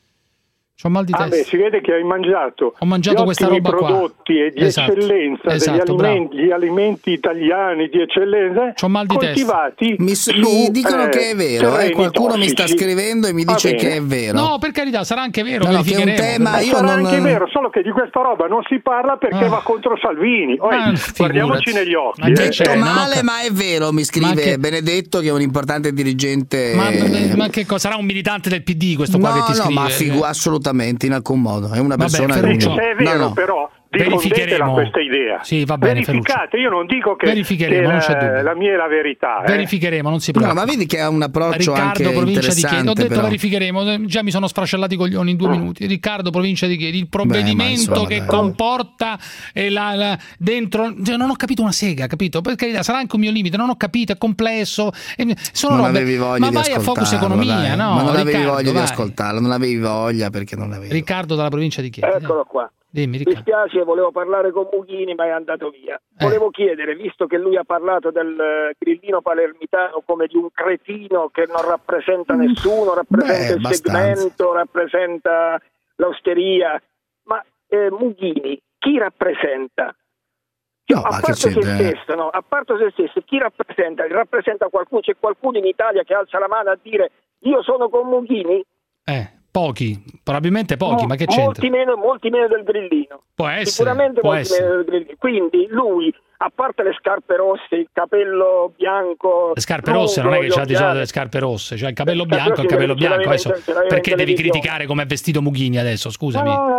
C'ho mal di ah testa. Beh, si vede che hai mangiato, ho mangiato questa roba prodotti qua. e di esatto. eccellenza, esatto, degli alimenti, gli alimenti italiani di eccellenza C'ho mal di coltivati mi, su, mi dicono eh, che è vero, eh, qualcuno tossici. mi sta scrivendo e mi dice che è vero. No, per carità, sarà anche vero, no, no, che è un tema, io sarà non... anche vero, solo che di questa roba non si parla perché ah. va contro Salvini. Oh, ah, guardiamoci negli occhi. Ma detto eh. male, ma è vero, mi scrive che... Benedetto, che è un importante dirigente. Ma, ma che cosa? Sarà un militante del P D questo qua no, che ti scrive? No, ma figu- assolutamente in alcun modo. È una persona. Vabbè, Ferruccio, se è vero, no, no. però diffondetela questa idea. Sì, va bene, verificate, Ferruccio. Io non dico che, Verificheremo, che non c'è dubbio. la mia è la verità. Eh. Verificheremo, non si preoccupi. No, ma vedi che ha un approccio Riccardo, anche provincia di Chieti. Ho detto però. verificheremo, già mi sono sfrasciallati i coglioni in due minuti. Riccardo, provincia di Chieti, il provvedimento Beh, insomma, che dai. comporta eh, la, la, dentro, cioè, non ho capito una sega, capito? Per sarà anche un mio limite, non ho capito, è complesso. Sono non robe, avevi voglia ma di vai a Focus Economia, no? Ma non Riccardo, avevi voglia vai. di ascoltarlo, non avevi voglia perché non l'avevi. Riccardo dalla provincia di Chieti. Eccolo qua. Dimmi, mi spiace, volevo parlare con Mughini ma è andato via. Volevo eh. chiedere, visto che lui ha parlato del grillino palermitano come di un cretino che non rappresenta nessuno, rappresenta Beh, il abbastanza. segmento, rappresenta l'osteria, ma eh, Mughini chi rappresenta? No, a, parte se stesso, no, a parte se stesso, chi rappresenta? Rappresenta qualcuno? C'è qualcuno in Italia che alza la mano a dire io sono con Mughini? Eh. Pochi, probabilmente pochi, no, ma che c'entra? Molti meno, molti meno del grillino. Può essere. Sicuramente può molti essere. meno del grillino. Quindi lui, a parte le scarpe rosse, il capello bianco... Le scarpe rosse, non è che c'ha di solito le scarpe rosse, cioè il capello bianco e il capello bianco. Adesso, perché devi criticare come è vestito Mughini adesso? Scusami. No, no,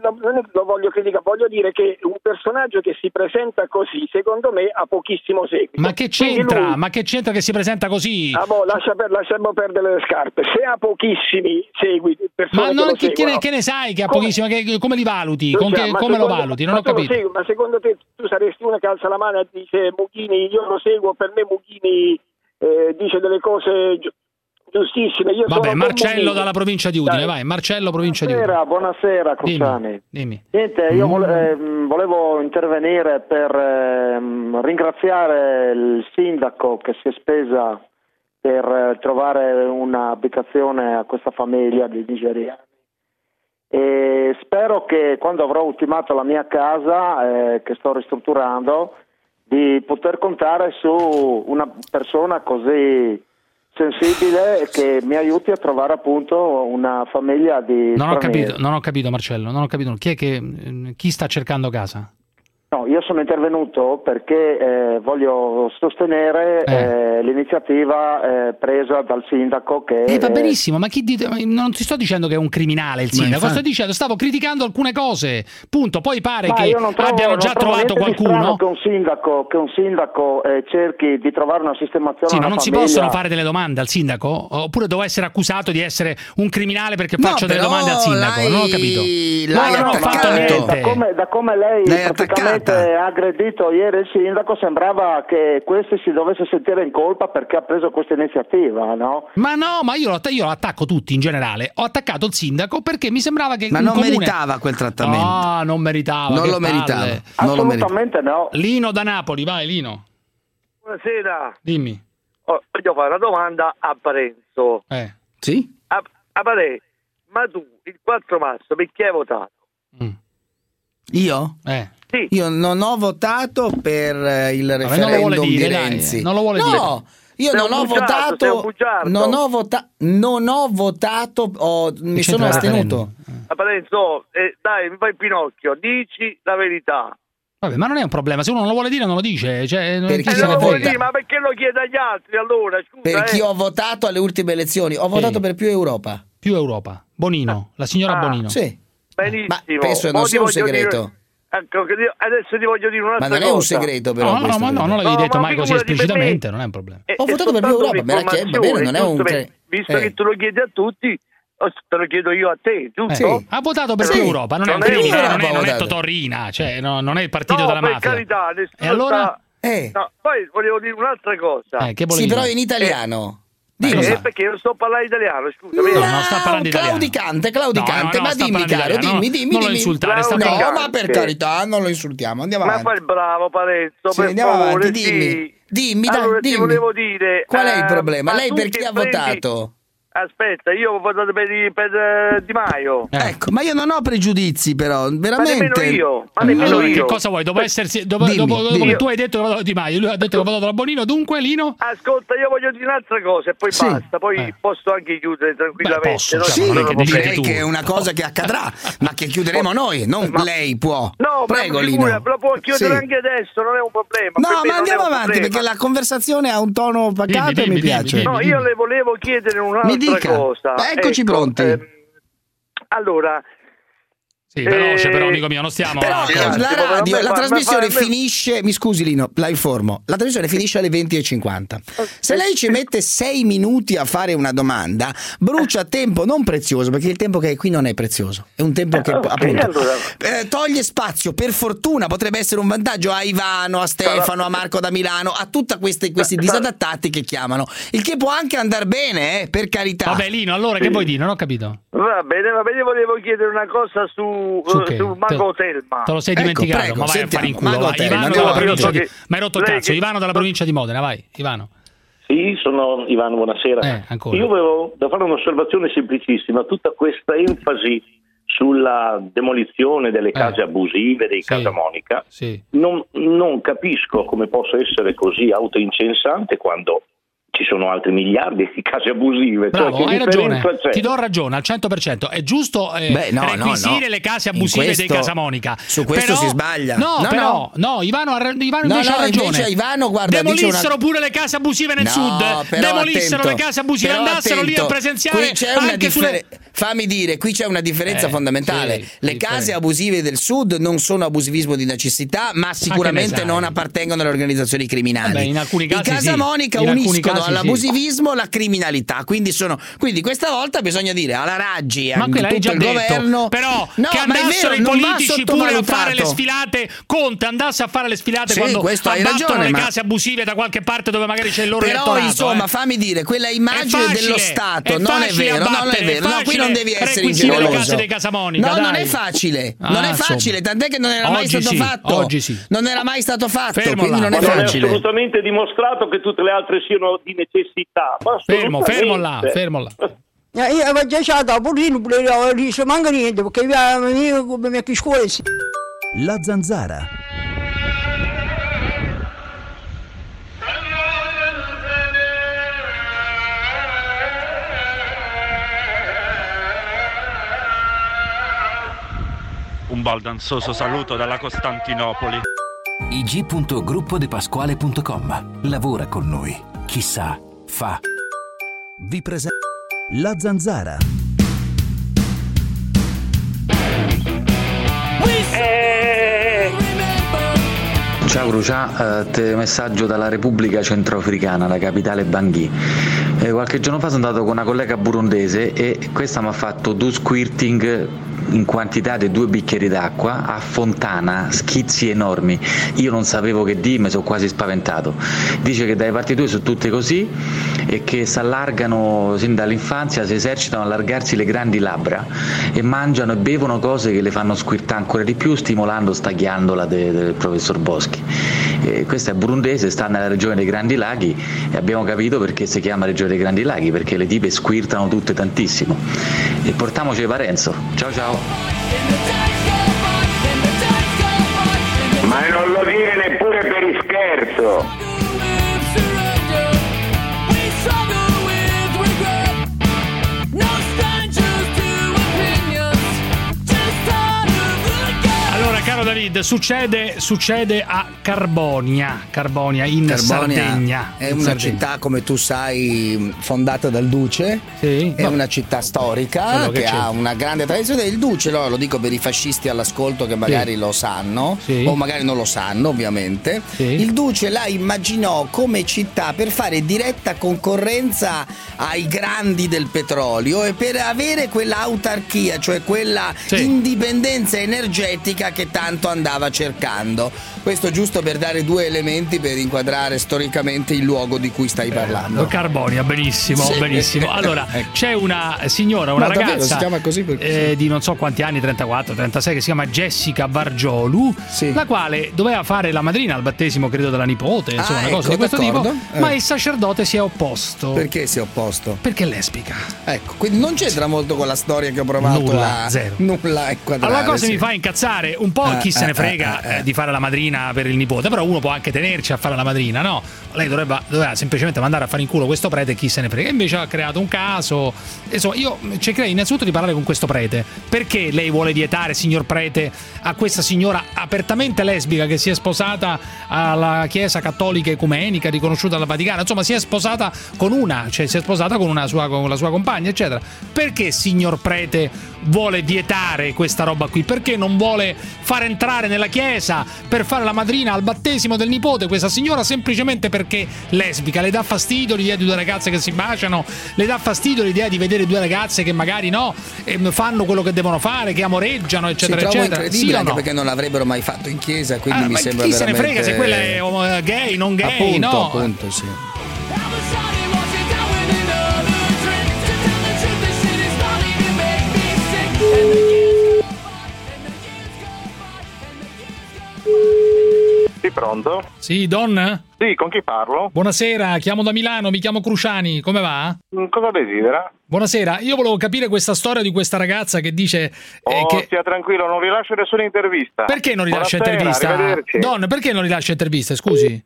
non è che lo voglio criticare, voglio dire che un personaggio che si presenta così, secondo me, ha pochissimo seguito. Ma che c'entra? Lui... Ma che c'entra che si presenta così? Ah, boh, lascia per, lasciamo perdere le scarpe. Se ha pochissimi seguiti, persone ma non, che, che, che, ne, che ne sai che ha come? pochissimi? Che, come li valuti? Con Cioè, che, come secondo, lo valuti? Non ho capito. Segui, ma secondo te tu saresti uno che alza la mano e dice Mughini, io lo seguo, per me Mughini eh, dice delle cose gi- giustissime. Io Vabbè, sono Marcello dalla provincia di Udine, Dai. vai, Marcello, provincia buonasera, di Udine. Buonasera, Cruciani. Dimmi, dimmi. Niente, io vole- eh, volevo intervenire per eh, ringraziare il sindaco che si è spesa per eh, trovare un'abitazione a questa famiglia di nigeriani. E spero che quando avrò ultimato la mia casa, eh, che sto ristrutturando, di poter contare su una persona così sensibile che mi aiuti a trovare appunto una famiglia di non ho stranieri. capito, non ho capito Marcello, non ho capito. Chi è che chi sta cercando casa? No, io sono intervenuto perché eh, voglio sostenere eh. Eh, l'iniziativa eh, presa dal sindaco che... Eh, va benissimo, ma chi dite, non ti sto dicendo che è un criminale il sindaco, sto dicendo, stavo criticando alcune cose, punto, poi pare ma che trovo, abbiano già trovato qualcuno... Che un sindaco, che un sindaco eh, cerchi di trovare una sistemazione sì, a una ma non famiglia. si possono fare delle domande al sindaco? Oppure devo essere accusato di essere un criminale perché No, faccio delle domande al sindaco? Non ho capito. No, no, no, fatto niente. Da come, da come lei, lei praticamente ha aggredito ieri il sindaco, sembrava che questi si dovesse sentire in colpa perché ha preso questa iniziativa, no? Ma no, ma io, io attacco tutti in generale. Ho attaccato il sindaco perché mi sembrava che ma in non comune... meritava quel trattamento. No, non meritava. Non lo palle. meritava. Non Assolutamente lo no. Lino da Napoli, vai Lino. Buonasera. Dimmi. Oh, voglio fare una domanda a Parenzo. Eh. Sì? A, a Parenzo, ma tu il quattro marzo perché hai votato? Mm. Io? Eh. Sì. Io non ho votato per eh, il Vabbè, referendum non lo dire, di dai, Renzi. non lo vuole no, dire. io sei non ho bugiardo, votato. Non ho, vota- non ho votato. Ho, mi sono astenuto. A Parenzo, eh, dai, mi fai Pinocchio, dici la verità. Vabbè, ma non è un problema, se uno non lo vuole dire non lo dice, cioè, per chi eh, se non ne lo vuoi frega. dire, ma perché lo chiede agli altri allora? Scusa, Per chi eh. ho votato alle ultime elezioni, ho votato Sì. per più Europa. Più Europa. Bonino, la signora Ah. Bonino. Sì. Benissimo. Ma penso non Mo' sia ti un voglio segreto. dire- ecco, che io- adesso ti voglio dire un'altra Ma cosa. non è un segreto però. No, no, questo ma no, per non me. l'avevi No, detto ma mai così figurati, per esplicitamente, me- non è un problema. È- Ho è votato per più soltanto Europa, me la chiede, va bene, non è un giusto, cre- visto eh. che tu lo chiedi a tutti, te lo chiedo io a te, giusto? Eh, sì. Ha votato per Sì. più Europa, non è un Non è criminale, Europa, non è, non è votato. Totorrina, cioè no, non è il partito No, della per mafia. carità, nessuno E allora? sta- Eh. No, poi volevo dire un'altra cosa. Eh, che Sì, volevi però dire? in italiano. Eh, Dimmi. cosa? Eh, perché io non sto parlando italiano, scusa. No, non sta parlando italiano. Claudicante, claudicante, No, no, no, ma sta dimmi parlando caro, italiano, dimmi, no, dimmi, non lo dimmi. insultare, sta No, parlando- ma per carità, non lo insultiamo, andiamo Ma avanti. fai il bravo Parenzo, Sì, per andiamo favore, avanti, dimmi. sì. Dimmi, dai, Allora dimmi. ti volevo dire... Qual è il eh, problema? ma Lei tu per che chi ha prendi- votato? Aspetta, io ho votato per, per eh, Di Maio. Eh. Ecco, ma io non ho pregiudizi però, Ma veramente. nemmeno io, ma nemmeno Allora, io. che cosa vuoi? Dopo essersi, dopo, Dimmi, dopo, dopo dimmi. che tu hai detto che ho votato Di Maio, lui ha detto che ho votato la Bonino, dunque Lino? Ascolta, io voglio dire un'altra cosa e poi Sì. basta, poi Eh. posso anche chiudere tranquillamente. Beh, posso, no? cioè, Sì, non è che decidi direi tu. che è una cosa che accadrà, ma che chiuderemo noi, non Ma- lei può. No, Prego, ma Lino. figura, lo può chiudere Sì. anche adesso, non è un problema. Per No, me ma non andiamo è un avanti problema. perché la conversazione ha un tono pacato Dimmi, e mi dimmi, piace. dimmi, No, io le volevo chiedere un'altra Mi dica. cosa. Eccoci Ecco, pronti. ehm, allora, Sì, veloce Eh, però amico mio, non stiamo... Però a- sì, la sì, ma radio, vabbè, la ma- trasmissione ma- ma- finisce, mi scusi Lino, la informo, la trasmissione finisce alle venti e cinquanta. Se lei ci mette sei minuti a fare una domanda, brucia tempo non prezioso, perché il tempo che è qui non è prezioso, è un tempo che ok, appunto allora. eh, toglie spazio, per fortuna potrebbe essere un vantaggio a Ivano, a Stefano, a Marco da Milano, a tutti questi, questi disadattati che chiamano, il che può anche andare bene, eh, per carità. Vabbè Lino, allora che vuoi dire? Non ho capito. va bene, va bene, io volevo chiedere una cosa su, Su eh, che? sul Mago Telma. Te lo sei Ecco, dimenticato, prego, ma vai sentiamo. a fare in culo. Mago Vai. Telma, Ivano andiamo dalla avanti. provincia di... Che- Ma hai rotto il lei cazzo, che- Ivano dalla provincia di Modena, vai, Ivano. Sì, sono Ivano, buonasera. Eh, ancora. Io avevo da fare un'osservazione semplicissima, tutta questa enfasi sulla demolizione delle case Eh. abusive, dei Sì. Casa Monica, Sì. non, non capisco come possa essere così autoincensante quando ci sono altri miliardi di case abusive. Bravo, Cioè, che hai ragione, differenza c'è? ti do ragione al cento per cento. È giusto eh, Beh, no, no, requisire no. le case In abusive questo- dei Casa Monica. su questo Però- si sbaglia. No, No, però, no, Ivano, ha ra- Ivano No, invece no, ha ragione. invece Ivano, guarda, dice demolissero una- pure le case abusive nel No, sud. però Demolissero attento, le case abusive, però andassero lì a attento, presenziare qui c'è una anche sulle... differ- fammi dire, qui c'è una differenza Eh, fondamentale. sì, Le case abusive del sud non sono abusivismo di necessità, ma sicuramente non appartengono alle organizzazioni criminali. Vabbè, in alcuni casi I Casa sì. Monica In alcuni uniscono casi all'abusivismo la criminalità, quindi sono quindi questa volta bisogna dire alla Raggi e a Ma quella hai tutto già il detto, governo però no, che ma è andassero vero, i non va politici pure a fare le sottovalutato. sfilate, Conte andasse a fare le sfilate Sì, quando questo hai abbattono ragione, le ma- case abusive da qualche parte dove magari c'è il loro Però elettorato. insomma eh. fammi dire, quella immagine È facile, dello Stato è non è facile vero, non è abbattere, vero, è no, qui non devi facile essere requisire le ingeneroso. case dei Casamonica, No, non dai. è facile, Ah, non è facile, insomma. tant'è che non era mai Oggi stato sì, fatto. oggi sì. Non era mai stato fatto, Fermo quindi là. non è Ma non è facile. assolutamente dimostrato che tutte le altre siano di necessità. Ma Fermo, fermo là, assolutamente. fermo là. Eh, Io avevo già stato pulino, pulino, non ci manca niente perché io come mi scuola. La Zanzara. Un baldanzoso saluto dalla Costantinopoli. i g punto gruppo de pasquale punto com. Lavora con noi. Chissà, fa. Vi presenta La Zanzara. Ciao Crucia, eh, te messaggio dalla Repubblica Centroafricana, la capitale Bangui. Eh, qualche giorno fa sono andato con una collega burundese e questa mi ha fatto due squirting in quantità di due bicchieri d'acqua a fontana, schizzi enormi. Io non sapevo che dire, mi sono quasi spaventato. Dice che dalle parti tue sono tutte così e che si allargano sin dall'infanzia, si esercitano a allargarsi le grandi labbra e mangiano e bevono cose che le fanno squirtare ancora di più, stimolando sta ghiandola de- del professor Boschi. E questa è burundese, sta nella regione dei Grandi Laghi e abbiamo capito perché si chiama regione dei Grandi Laghi, perché le tipe squirtano tutte tantissimo. E portamoci Parenzo. Ciao ciao. Ma non lo dire neppure per scherzo. Allora, caro David, succede, succede a Carbonia, Carbonia in Carbonia Sardegna. è in una Sardegna. città, come tu sai, fondata dal Duce. Sì, è no. una città storica Quello che che, c'è. ha una grande tradizione. Il Duce, no, lo dico per i fascisti all'ascolto che magari Sì. lo sanno, Sì. o magari non lo sanno, ovviamente. Sì. Il Duce la immaginò come città per fare diretta concorrenza ai grandi del petrolio e per avere quella autarchia, cioè quella Sì. indipendenza energetica che tanto andava cercando. Questo giusto per dare due elementi per inquadrare storicamente il luogo di cui stai parlando. Carbonia, benissimo, Sì. benissimo. Allora, Ecco. c'è una signora, una No, davvero, ragazza si chiama così perché- eh, di non so quanti anni, trentaquattro, trentasei, che si chiama Jessica Bargiolu, la quale doveva fare la madrina al battesimo, credo, della nipote, insomma, Ah, una cosa ecco, di questo tipo, d'accordo. Eh. ma il sacerdote si è opposto. Perché si è opposto? Perché è lesbica. Ecco, quindi non c'entra molto con la storia che ho provato Nulla, a zero. nulla a inquadrare. Allora, cosa sì. mi fa incazzare? Un po' Eh, chi se ne eh, frega eh, eh. eh, di fare la madrina per il nipote, però uno può anche tenerci a fare la madrina, no? Lei dovrebbe, doveva semplicemente mandare a fare in culo questo prete e chi se ne frega. Invece ha creato un caso. Insomma, io cercherei innanzitutto di parlare con questo prete. Perché lei vuole vietare, signor prete, a questa signora apertamente lesbica che si è sposata alla Chiesa Cattolica Ecumenica, riconosciuta dal Vaticano? Insomma, si è sposata con una, cioè si è sposata con una sua, con la sua compagna, eccetera. Perché, signor prete, vuole vietare questa roba qui? Perché non vuole far entrare nella chiesa per fare la madrina al battesimo del nipote questa signora semplicemente perché lesbica? Le dà fastidio l'idea di due ragazze che si baciano? Le dà fastidio l'idea di vedere due ragazze che magari no ehm, fanno quello che devono fare, che amoreggiano, eccetera, Ci trovo eccetera? incredibile, Sì o anche no? perché non l'avrebbero mai fatto in chiesa, quindi Ah, mi ma sembra chi se ne veramente... frega se quella è oh, gay, non gay, appunto, no? appunto, sì. Sì, pronto? Sì, Don? Sì, con chi parlo? Buonasera, chiamo da Milano, mi chiamo Cruciani, come va? Mm, Cosa desidera? Buonasera, io volevo capire questa storia di questa ragazza che dice eh, Oh, che... stia tranquillo, non rilascio nessuna intervista. Perché non rilascia Buonasera, intervista? arrivederci. Don, perché non rilascia interviste, scusi?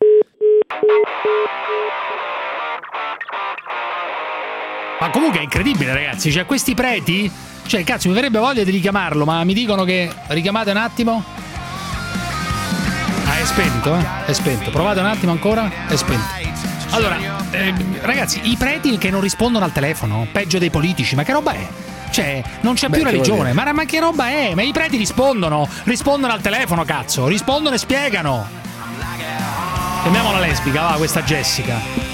Ma comunque è incredibile, ragazzi, cioè questi preti, cioè cazzo, mi verrebbe voglia di richiamarlo, ma mi dicono che richiamate un attimo. Ah, è spento, eh? È spento. Provate un attimo ancora? È spento. Allora, eh, ragazzi, i preti che non rispondono al telefono, peggio dei politici, ma che roba è? Cioè, non c'è Beh, più religione. Ma, ma che roba è? Ma i preti rispondono. Rispondono al telefono, cazzo. Rispondono e spiegano. Chiamiamo la lesbica, va, questa Jessica.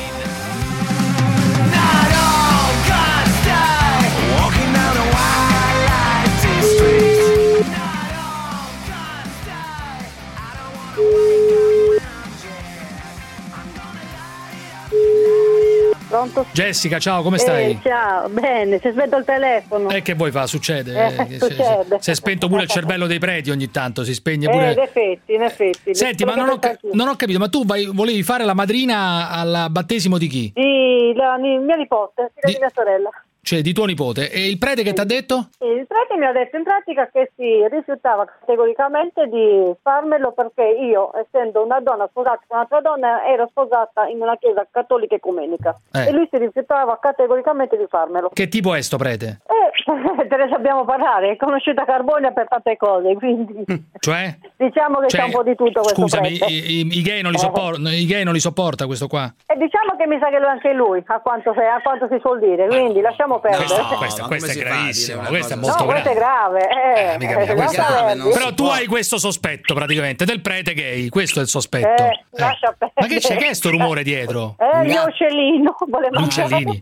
Pronto? Jessica, ciao, come stai? Eh, ciao, bene, si è spento il telefono. E eh, che vuoi fa? Succede. Eh, succede. Si è spento pure il cervello dei preti ogni tanto, si spegne pure. Eh, in effetti, in effetti. Senti, ma non ho, non ho capito, ma tu vai, volevi fare la madrina al battesimo di chi? Di la, mia nipote, di... di mia sorella. Cioè, di tuo nipote. E il prete che ti ha detto? Il prete mi ha detto in pratica che si rifiutava categoricamente di farmelo perché io, essendo una donna sposata con un'altra donna, ero sposata in una chiesa cattolica ecumenica. Eh. E lui si rifiutava categoricamente di farmelo. Che tipo è sto prete? Eh, te ne sappiamo parlare, è conosciuta Carbonia per tante cose, quindi... Cioè? Diciamo che cioè, c'è un po' di tutto questo scusami, prete. I, i, i, gay non li soppor- eh. i gay non li sopporta questo qua? E diciamo che mi sa che lo è anche lui, a quanto, a quanto si suol dire, quindi lasciamo perdere. No, questa, questa è gravissima, questa è molto no, questa è grave. Eh, eh, mia, questa è grave però tu hai questo sospetto praticamente del prete gay, questo è il sospetto. Eh, eh. Lascia perdere. Ma che c'è? Che è sto rumore dietro? Eh, gli uccellino. Gli uccellini.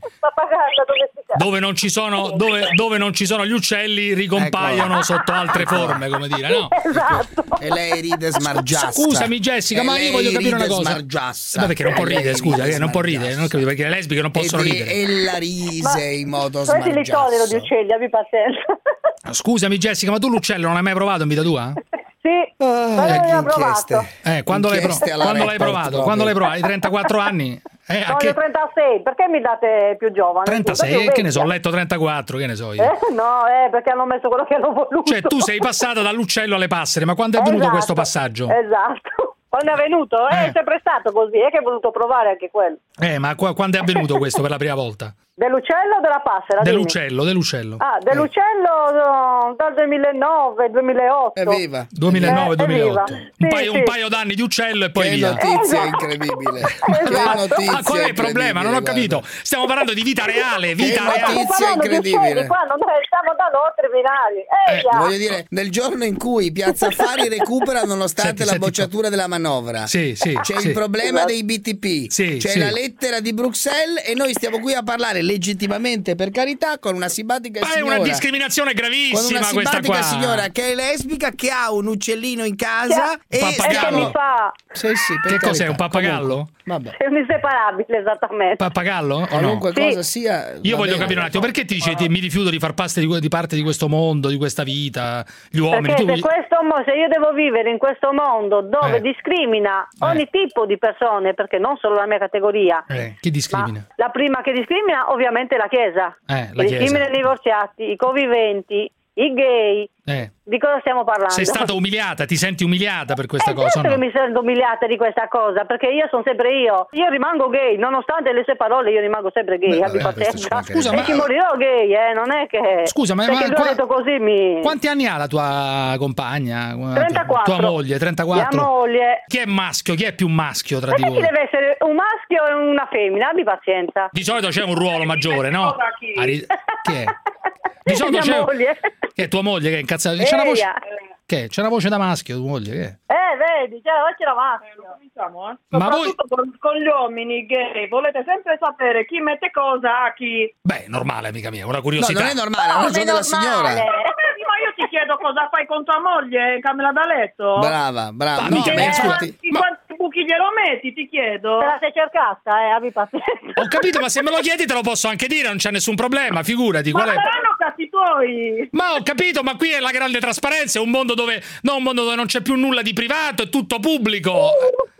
Dove non ci sono, dove, dove non ci sono gli uccelli ricompaiono ecco. sotto altre forme, come dire, no? Esatto. E lei ride smargiassa. Scusami Jessica, e ma io voglio capire una cosa. Smargiassa. Ma perché non può ridere, scusa, che non può ridere, non capito perché le lesbiche non possono Ed ridere. E la rise ma in modo smargiasso. Questi li tollero di uccelli, abbi pazienza. Scusami Jessica, ma tu l'uccello non l'hai mai provato in vita tua? Sì, ah, l'ho provato. Eh, quando l'hai, pro- quando l'hai provato? Proprio. Quando l'hai provato? Hai trentaquattro anni? Eh, no, che... trentasei, perché mi date più giovane? trentasei? Che ne so, ho letto trentaquattro, che ne so io. Eh, no, eh, perché hanno messo quello che hanno voluto. Cioè tu sei passata dall'uccello alle passere, ma quando è avvenuto esatto, questo passaggio? Esatto. Quando è avvenuto? Eh, è sempre stato così, è che ho voluto provare anche quello. Eh, ma qu- quando è avvenuto questo per la prima volta? Dell'uccello o della passera? Dell'uccello, dimmi. dell'uccello. Ah, dell'uccello no, dal duemilanove duemilaotto. Evviva. duemilanove duemilaotto. Eh, un, sì, paio, sì. un paio d'anni di uccello e poi che via. Notizia esatto. incredibile. Esatto. Che notizia ma qual è il problema? Non ho capito. Guarda. Stiamo parlando di vita reale, vita che reale. Notizia incredibile. Qua non stiamo da nostri binari. Eh, eh, voglio dire, nel giorno in cui Piazza Affari recupera nonostante senti, la senti, bocciatura della manovra. Sì, sì, c'è sì. il problema dei B T P. Sì, c'è sì. la lettera di Bruxelles e noi stiamo qui a parlare legittimamente, per carità, con una simpatica ma signora. È una discriminazione gravissima con una questa qua. signora che è lesbica, che ha un uccellino in casa e pappagallo. mi fa. Sì, sì, che carità. cos'è, un pappagallo? Vabbè. È un inseparabile, esattamente. Pappagallo? Qualunque no? cosa sì. sia. Io voglio bene. capire un attimo, perché ti dici ti, mi rifiuto di far parte di, di parte di questo mondo, di questa vita, gli uomini? Perché tu... se, questo, se io devo vivere in questo mondo dove eh. discrimina eh. ogni tipo di persone, perché non solo la mia categoria. Eh. Chi discrimina? La prima che discrimina ovviamente è la Chiesa. Eh, la che discrimina i divorziati, i conviventi, i gay. Eh. Di cosa stiamo parlando? Sei stata umiliata, ti senti umiliata per questa eh, cosa? Certo no? che mi sento umiliata di questa cosa, perché io sono sempre io. Io rimango gay, nonostante le sue parole, io rimango sempre gay. Beh, vabbè, scusa, e ma... ci morirò gay, eh, non è che. Scusa, ma, perché ma lui qua... ha detto così mi. Quanti anni ha la tua compagna? trentaquattro. Tua moglie, trentaquattro. Mia moglie. Chi è maschio? Chi è più maschio tra perché di voi? Chi deve essere un maschio e una femmina? Abbi pazienza. Di solito c'è un ruolo maggiore, no? Chi? Ari... Chi è? Di solito mia c'è. Moglie. Che è tua moglie che è incazzata? C'è una voce. Che? C'è una voce da maschio, tua moglie? Che è? Eh, vedi, c'è la voce da maschio. Eh, cominciamo, eh. Ma voi... con, con gli uomini gay volete sempre sapere chi mette cosa a chi. Beh, normale, amica mia, una curiosità. No, non è normale, ha ragione la signora. Ma io ti chiedo cosa fai con tua moglie in camera da letto. Brava, brava. Ma no, mica, ma quanti, ma... quanti buchi glielo metti, ti chiedo. Te la sei cercata, eh, abbi pazienza. Ho capito, ma se me lo chiedi te lo posso anche dire, non c'è nessun problema, figurati. Ma qual è? saranno cazzi tuoi. Ma ho capito, ma qui è la grande trasparenza, è un mondo dove no, un mondo dove non c'è più nulla di privato, è tutto pubblico.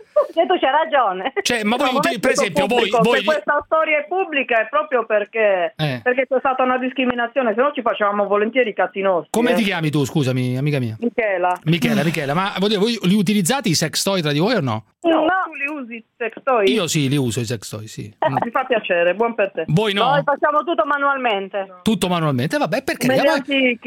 E tu c'hai ragione. Cioè, ma voi, no, per esempio, voi, voi... Se questa storia è pubblica è proprio perché eh. perché c'è stata una discriminazione, se no ci facevamo volentieri i cazzi nostri. Come eh. ti chiami tu, scusami, amica mia? Michela. Michela, Michela, ma voi, voi li utilizzate i sex toy tra di voi o no? No, no. Tu li usi i sex toy? Io sì, li uso i sex toy, sì. Eh, mi fa piacere, buon per te. Voi no? Noi facciamo tutto manualmente. Tutto manualmente, vabbè, perché Come gli ma... antichi.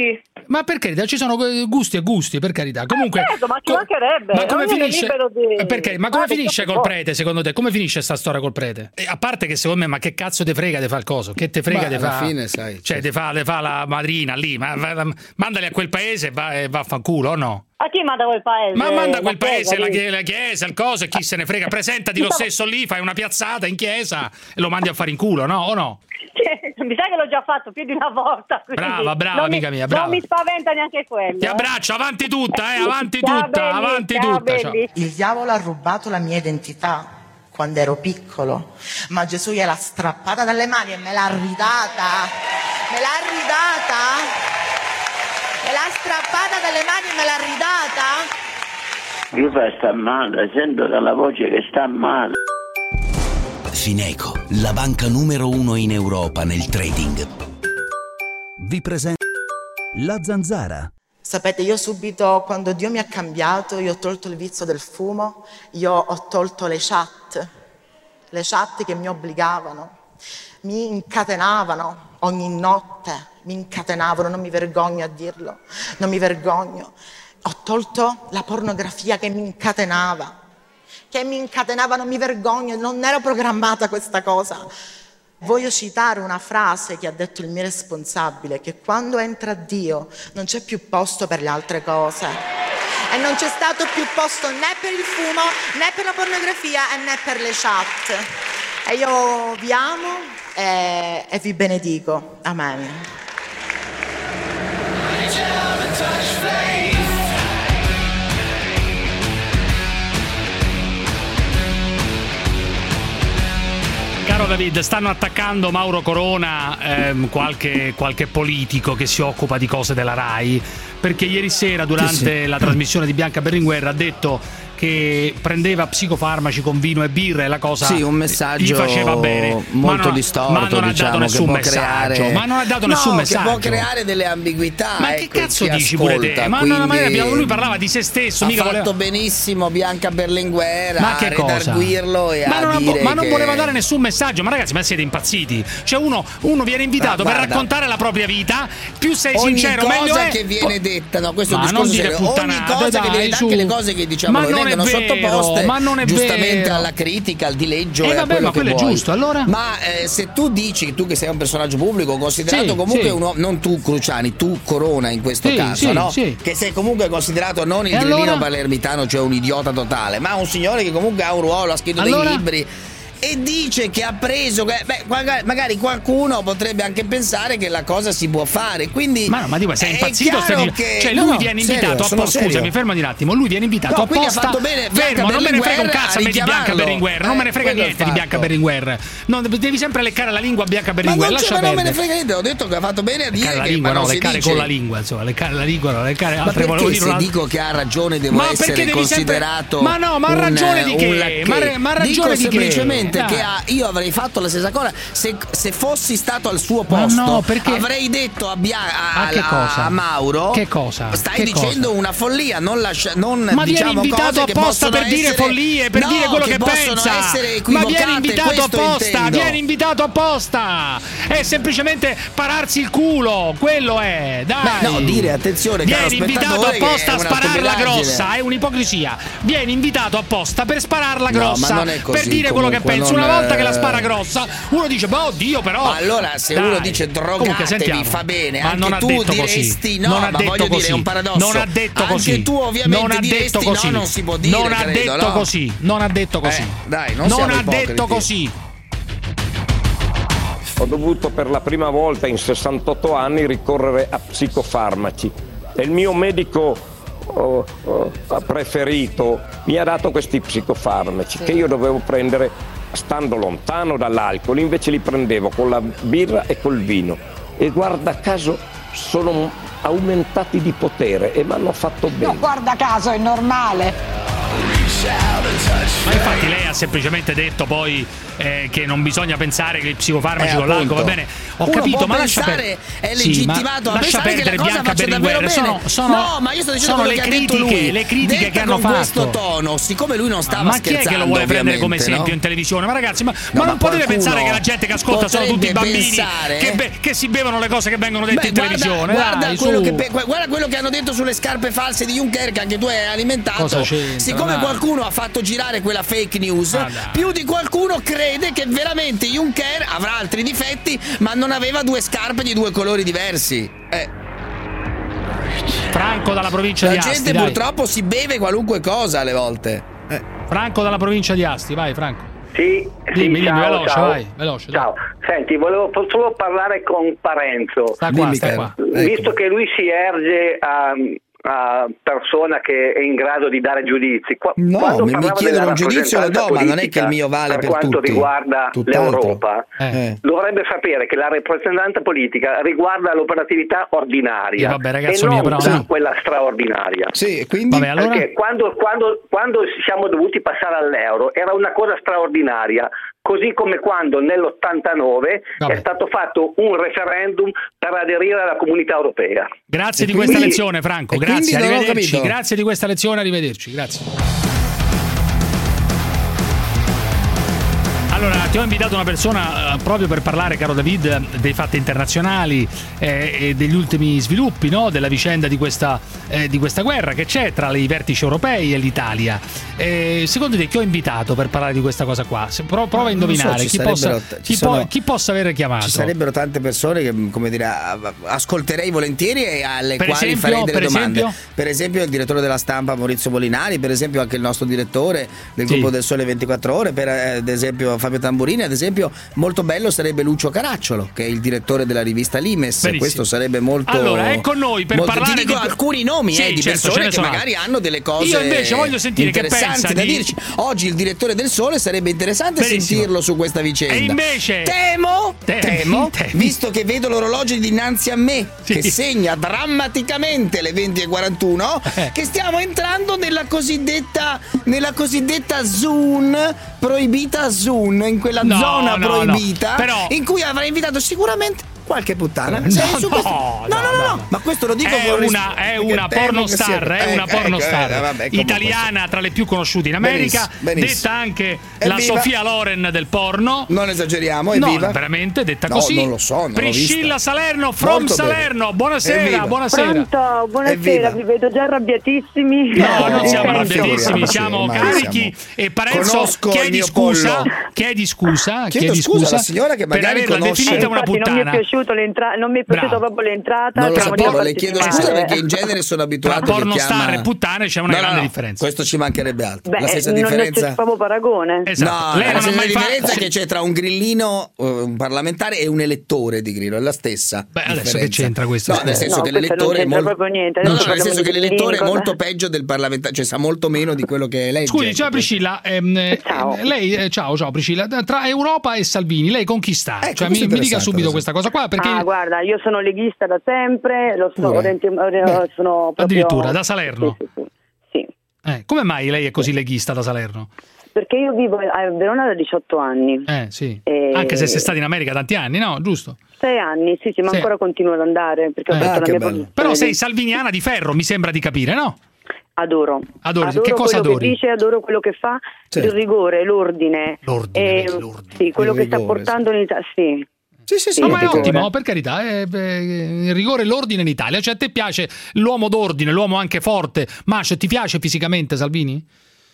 Ma per carità, ci sono gusti e gusti, per carità. Comunque, certo, ma ci mancherebbe. Ma come finisce? Di... Perché? Ma come finisce col prete, secondo te? Come finisce sta storia col prete? E a parte che secondo me, ma che cazzo te frega di fa il coso? Che te frega di fa? Alla fine, sai. Cioè, te fa, te fa la madrina lì, ma, ma, mandali a quel paese e va, va a fanculo, o no? A chi manda quel paese? Ma manda a quel paese, la, la chiesa, il coso, e chi se ne frega? Presentati lo stesso lì, fai una piazzata in chiesa e lo mandi a fare in culo, no? O no? Mi sa che l'ho già fatto più di una volta. Brava, brava, amica mi, mia, brava. Non mi spaventa neanche quello. Ti abbraccio, avanti tutta, eh, avanti ciao tutta, belli, avanti ciao tutta. Ciao. Il diavolo ha rubato la mia identità quando ero piccolo, ma Gesù gliel'ha strappata dalle mani e me l'ha ridata. Me l'ha ridata. Me l'ha strappata dalle mani e me l'ha ridata. Mi fa sta male, sento dalla voce che sta male. Fineco, la banca numero uno in Europa nel trading, vi presenta La Zanzara. Sapete, io subito, quando Dio mi ha cambiato, io ho tolto il vizio del fumo, io ho tolto le chat, le chat che mi obbligavano, mi incatenavano ogni notte, mi incatenavano, non mi vergogno a dirlo, non mi vergogno. Ho tolto la pornografia che mi incatenava. che mi incatenava, non mi vergogno, non ero programmata questa cosa. Voglio citare una frase che ha detto il mio responsabile, che quando entra Dio non c'è più posto per le altre cose. E non c'è stato più posto né per il fumo, né per la pornografia e né per le chat. E io vi amo e, e vi benedico. Amen. Caro David, stanno attaccando Mauro Corona, ehm, qualche, qualche politico che si occupa di cose della Rai, perché ieri sera durante sì, sì. la trasmissione di Bianca Berlinguer ha detto che prendeva psicofarmaci con vino e birra e la cosa sì, un messaggio gli faceva bene, molto ma distorto, ma non diciamo, ha dato nessun che può messaggio, creare... ma non ha dato no, nessun messaggio, che può creare delle ambiguità. Ma ecco, che cazzo dici ascolta, pure te? Ma, quindi... no, ma lui parlava di se stesso, ha mica fatto voleva... benissimo Bianca Berlinguer ma a che redarguirlo e ma a non, dire ma non che... voleva dare nessun messaggio. Ma ragazzi, ma siete impazziti? Cioè uno, uno viene invitato ma per raccontare la propria vita, più sei ogni sincero cosa meglio è. che viene detta, no, questo ma discorso non dire serio. Ogni cosa dai, che viene detta, su. anche le cose che diciamo ma che non vengono è vero, sottoposte ma non è giustamente vero. alla critica, al dileggio eh, e vabbè, a quello ma che quello vuoi. è giusto, allora? Ma eh, se tu dici, tu che sei un personaggio pubblico considerato sì, comunque sì. uno, non tu Cruciani, tu Corona in questo sì, caso, sì, no? Sì. Che sei comunque considerato non il e grillino allora? palermitano, cioè un idiota totale, ma un signore che comunque ha un ruolo, ha scritto allora? dei libri. E dice che ha preso, beh, magari qualcuno potrebbe anche pensare che la cosa si può fare, quindi ma no, ma dico, sei impazzito? Stai... Che... Cioè no, lui no, viene serio, invitato apposta, scusami, fermati un attimo, lui viene invitato no, apposta. Ha fatto bene, fermo, non me ne frega un cazzo a me di Bianca Berlinguer, eh, non me ne frega niente di Bianca Berlinguer. Non devi sempre leccare la lingua a Bianca Berlinguer, ma non, lascia ma non me perdere. ne frega niente, ho detto che ha fatto bene a dire leccare che la lingua, ma no, non leccare dice... con la lingua, insomma, leccare la lingua, no, leccare ma altre perché se una... dico che ha ragione devo ma essere considerato sempre... ma no, ma ha ragione di che? Ma ha ragione di che? Semplicemente che io avrei fatto la stessa cosa se, se fossi stato al suo posto, no, perché... avrei detto a, Bia- a, a, che cosa? a Mauro che cosa? Stai che dicendo cosa? una follia, non, lascia, non ma diciamo viene invitato apposta per essere... dire follie, per no, dire quello che, che pensa. Ma viene invitato apposta, intendo. viene invitato apposta. È semplicemente pararsi il culo, quello è. Dai. Beh, no, dire attenzione, viene caro invitato apposta a spararla grossa, è è un'ipocrisia. Viene invitato apposta per spararla grossa, no, ma non è così, per dire comunque, quello che pensa. non... Una volta che la spara grossa, uno dice, "Beh, oddio, però". Ma allora se dai. uno dice drogatevi fa bene, ma anche non ha tu detto diresti così. no, non ha ma detto voglio così. dire è un paradosso. Non ha detto anche così. tu ovviamente non ha diresti detto così. no, non si può dire, non ha credo, detto no? così. Non ha detto così. Eh, dai, non, non ha ipocriti. detto così. Ho dovuto per la prima volta in sessantotto anni ricorrere a psicofarmaci e il mio medico oh, oh, preferito mi ha dato questi psicofarmaci sì. che io dovevo prendere stando lontano dall'alcol, invece li prendevo con la birra e col vino e guarda caso sono aumentati di potere e mi hanno fatto bene. No, guarda caso, è normale. Ma infatti lei ha semplicemente detto poi eh, che non bisogna pensare che il psicofarmaci con l'alcol va bene. Ho Uno capito, può ma lascia pensare, per... è legittimato sì, a lascia pensare che perdere la cosa Bianca faccia davvero Berlinguer. bene. Sono, sono, no, ma io sto dicendo sono quello le che critiche, ha detto lui. le critiche Detta che hanno con fatto. questo tono, siccome lui non stava ma scherzando, chi è che lo vuole prendere come ovviamente, esempio no? in televisione? Ma ragazzi, ma, No, ma non ma potete qualcuno pensare che la gente che ascolta sono tutti i bambini pensare... che, be- che si bevono le cose che vengono dette Beh, in guarda, televisione. Guarda, dai, quello su. che, guarda quello che hanno detto sulle scarpe false di Juncker, che anche tu hai alimentato. Cosa c'entra, Siccome dai. qualcuno ha fatto girare quella fake news, Ah, più di qualcuno crede che veramente Juncker avrà altri difetti, ma non aveva due scarpe di due colori diversi. Eh. Franco dalla provincia La di Asti. gente dai. purtroppo si beve qualunque cosa alle volte. Eh. Franco dalla provincia di Asti, vai Franco. Sì, dimmi, sì, dimmi, ciao, veloce, ciao. vai, veloce. Ciao. Senti, volevo solo parlare con Parenzo. Sta qua, sta qua. Visto che lui si erge a, a persona che è in grado di dare giudizi. Qua, No, quando mi, mi parlava chiedono della un giudizio lo do, ma non è che il mio vale per, per quanto tutti. riguarda Tutt'altro. l'Europa, Eh. dovrebbe sapere che la rappresentanza politica riguarda l'operatività ordinaria Eh, vabbè, ragazzo e non mio, però, quella- no. quella straordinaria. Sì, quindi Vabbè, allora? Perché quando, quando, quando siamo dovuti passare all'euro era una cosa straordinaria, così come quando nell'ottantanove Vabbè. è stato fatto un referendum per aderire alla comunità europea. Grazie E di quindi- questa lezione, Franco. e Grazie, quindi non ho arrivederci. capito. Grazie di questa lezione, arrivederci. Grazie. Allora, ti ho invitato una persona eh, proprio per parlare, caro David, dei fatti internazionali eh, e degli ultimi sviluppi, no? Della vicenda di questa, eh, di questa guerra che c'è tra i vertici europei e l'Italia. Eh, secondo te chi ho invitato per parlare di questa cosa qua? Se, pro- prova a Non lo so, indovinare ci chi, possa, sarebbero- ci chi, po- sono- chi possa aver chiamato. Ci sarebbero tante persone che, come dire, a- a- ascolterei volentieri e alle Per quali esempio? farei delle Per domande. esempio? Per esempio il direttore della stampa Maurizio Molinari, per esempio anche il nostro direttore del Sì. gruppo del Sole ventiquattro Ore, per eh, ad esempio Fabio Tamburini, ad esempio molto bello sarebbe Lucio Caracciolo, che è il direttore della rivista Limes. Benissimo. Questo sarebbe molto. Allora, è con noi per molto- parlare Ti dico di- alcuni nomi Sì, eh, di certo, ce persone ne che sono magari altri. hanno delle cose Io invece voglio sentire che interessanti pensa da di- dirci. Oggi il direttore del Sole sarebbe interessante Benissimo. sentirlo su questa vicenda. E invece temo, Temi, temo, temi. visto che vedo l'orologio dinanzi a me Sì. che segna drammaticamente le venti e quarantuno, Eh. che stiamo entrando nella cosiddetta nella cosiddetta zone proibita zone, in quella No, zona no, proibita no. Però- in cui avrei invitato sicuramente qualche puttana. No, Sei su no, questo- no, no, no, no, no, no, ma questo lo dico È con ris- una, è perché una temo che pornostar, sia- è una ecco, pornostar eh, vabbè, comunque italiana tra le più conosciute in America, Benissimo, benissimo. detta anche la Evviva. Sofia Loren del porno. Non esageriamo, No, evviva. veramente, detta No, così. non lo so, non l'ho Priscilla vista. Salerno from Molto bene. Salerno. Buonasera, Evviva. buonasera. Pronto, buonasera, Evviva. vi vedo già arrabbiatissimi. No, non No, siamo no, arrabbiatissimi, no, siamo ormai carichi siamo- e Parenzo Conosco il chiedi mio scusa, pollo. chiedi scusa, Chiedo chiedi scusa scusa alla signora che per magari averla conosce- definita una Infatti non mi è puttana. piaciuto l'entrata, non mi è piaciuta Bravo. proprio l'entrata. Non lo siamo già sapevo, le chiedo partiti scusa male. perché in genere sono Tra abituato che pornostar chiama... e puttane c'è una No, no, grande no, differenza. questo ci mancherebbe altro. Beh, la stessa non differenza... c'è proprio paragone. Esatto. No, Lei la non ha stessa mai differenza fatto che c'è tra un grillino, eh, un parlamentare e un elettore di Grillo, è la stessa. Beh, adesso differenza. che c'entra questo? No, nel senso No, che questo non l'elettore è c'entra molto... proprio niente. No, no, Adesso nel senso parliamo che di l'elettore è grillini, molto cosa- peggio del parlamentare, cioè sa molto meno di quello che legge. Scusi, ciao Priscilla, ehm, eh, Ciao. lei, eh, ciao, ciao Priscilla, tra Europa e Salvini, lei con chi sta? Ecco, cioè, questo mi, è mi dica interessante, subito adesso. questa cosa qua, perché Ah, guarda, io sono leghista da sempre, lo so, Pure. orienti- ori- sono proprio... addirittura da Salerno. Sì, sì, sì. Sì. Eh, come mai lei è così leghista da Salerno? Perché io vivo a Verona da diciotto anni. Eh, sì. E- Anche se sei stato in America tanti anni, no? Giusto? Sei anni, sì, sì, ma Sì. ancora continuo ad andare perché ho Eh. fatto Ah, la che mia bello. posizione Però di- sei salviniana di ferro, mi sembra di capire, no? Adoro. Adori, adoro che cosa quello adori? che dice, adoro quello che fa, Certo. il rigore, l'ordine. L'ordine, E- vedi, l'ordine. Sì, quello Il che sta rigore, portando in Italia, sì. Sì, sì, sì. No, Sì, ma è rigore. ottimo, per carità, eh, beh, il rigore e l'ordine in Italia. Cioè, a te piace l'uomo d'ordine, l'uomo anche forte. Mascio, ti piace fisicamente Salvini?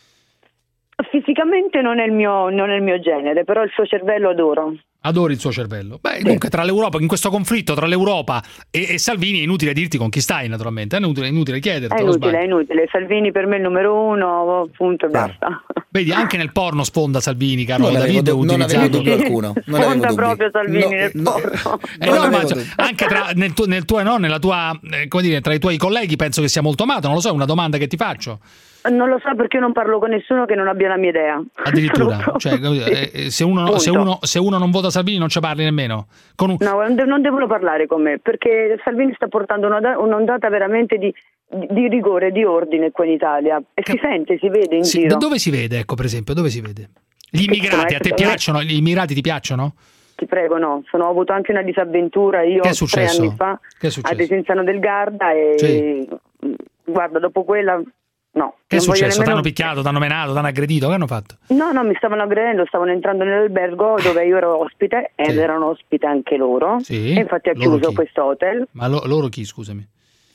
Fisicamente non è il mio, non è il mio genere, però il suo cervello adoro. Adori il suo cervello. Beh, comunque tra l'Europa, in questo conflitto tra l'Europa e, e Salvini è inutile dirti con chi stai, naturalmente. È inutile, è inutile chiederti. È inutile, è inutile. Salvini per me è il numero uno, punto e basta. Vedi, anche nel porno sponda Salvini, caro Non avevo David, du- non avevo utilizzato. dubbio alcuno. Non avevo Sponda dubbi. proprio Salvini No, nel no, porno. Eh non no, ma avevo cioè, dubbi. anche tra, nel tuo, nel tuo, no, nella tua, eh, come dire, tra i tuoi colleghi penso che sia molto amato, non lo so, è una domanda che ti faccio. Non lo so perché io non parlo con nessuno che non abbia la mia idea. Addirittura, cioè, eh, se, uno, se, uno, se uno non vota Salvini non ci parli nemmeno? Con un... No, non devono parlare con me, perché Salvini sta portando un'ondata veramente di, di rigore, di ordine qua in Italia. E Cap- si sente, si vede in sì, giro. Dove si vede, ecco, per esempio, dove si vede? Gli immigrati a te piacciono? Gli immigrati ti piacciono? Ti prego, no. Sono, ho avuto anche una disavventura io che è successo? tre anni fa che è successo? a Desenzano del Garda e sì. guarda, dopo quella no. Che è successo? Nemmeno... T'hanno picchiato, t'hanno menato, t'hanno aggredito? Che hanno fatto? No, no, mi stavano aggredendo, stavano entrando nell'albergo dove io ero ospite ed sì. erano ospite anche loro. Sì. E infatti ha chiuso questo hotel. Ma lo, loro chi, scusami?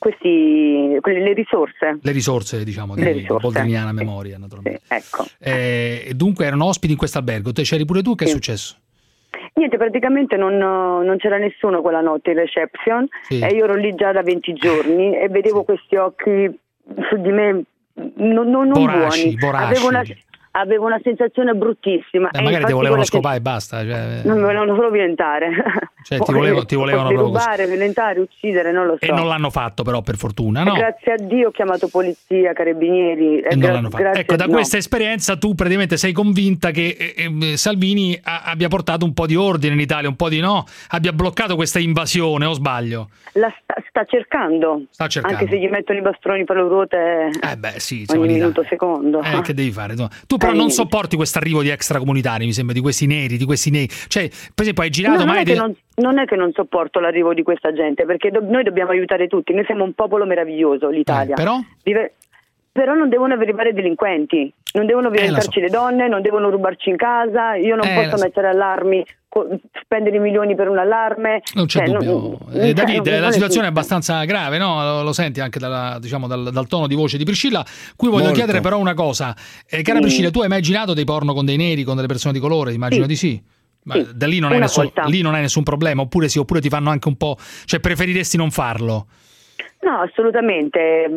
Questi, le risorse. Le risorse, diciamo, le di boldiniana memoria, naturalmente. Sì, ecco. Eh, dunque erano ospiti in questo albergo, te c'eri pure tu, che sì. è successo? Niente, praticamente non, non c'era nessuno quella notte in reception sì. e io ero lì già da venti giorni e vedevo sì. questi occhi su di me non, non, non voraci, buoni. Voraci. Avevo una, avevo una sensazione bruttissima. Eh, magari ti volevano scopare e basta. Cioè... Non mi volevano solo violentare. Cioè, ti, volevo, ti volevano proprio rubare, violentare, uccidere, non lo so. E non l'hanno fatto però, per fortuna, no? Grazie a Dio ho chiamato polizia, carabinieri. E, e gra- non l'hanno fatto. Ecco, da no. questa esperienza tu praticamente sei convinta che eh, eh, Salvini a- abbia portato un po' di ordine in Italia, un po' di no, abbia bloccato questa invasione, o sbaglio? La sta, sta cercando. Sta cercando. Anche se gli mettono i bastoni per le ruote eh beh, sì, ogni minuto da... secondo. Eh, che devi fare? Tu, tu però eh, non sopporti questo arrivo di extracomunitari, mi sembra, di questi neri, di questi neri. Cioè, per esempio, hai girato no, mai... Non è, de... non, non è che non sopporto l'arrivo di questa gente, perché do... noi dobbiamo aiutare tutti. Noi siamo un popolo meraviglioso, l'Italia. Eh, però? Vive... Però non devono arrivare delinquenti, non devono violentarci eh, le donne, non devono rubarci in casa, io non eh, posso mettere so. allarmi, spendere milioni per un allarme. Non c'è cioè, dubbio. Non, eh, David, non la situazione è, è tutto. abbastanza grave, no? Lo, lo senti anche dalla, diciamo, dal, dal tono di voce di Priscilla. Qui voglio Molto. chiedere però una cosa. Eh, cara sì. Priscilla, tu hai mai girato dei porno con dei neri, con delle persone di colore? Immagino sì. di sì. Ma sì. da lì non, hai nessun, lì non hai nessun problema, oppure sì, oppure ti fanno anche un po', cioè preferiresti non farlo? No, assolutamente,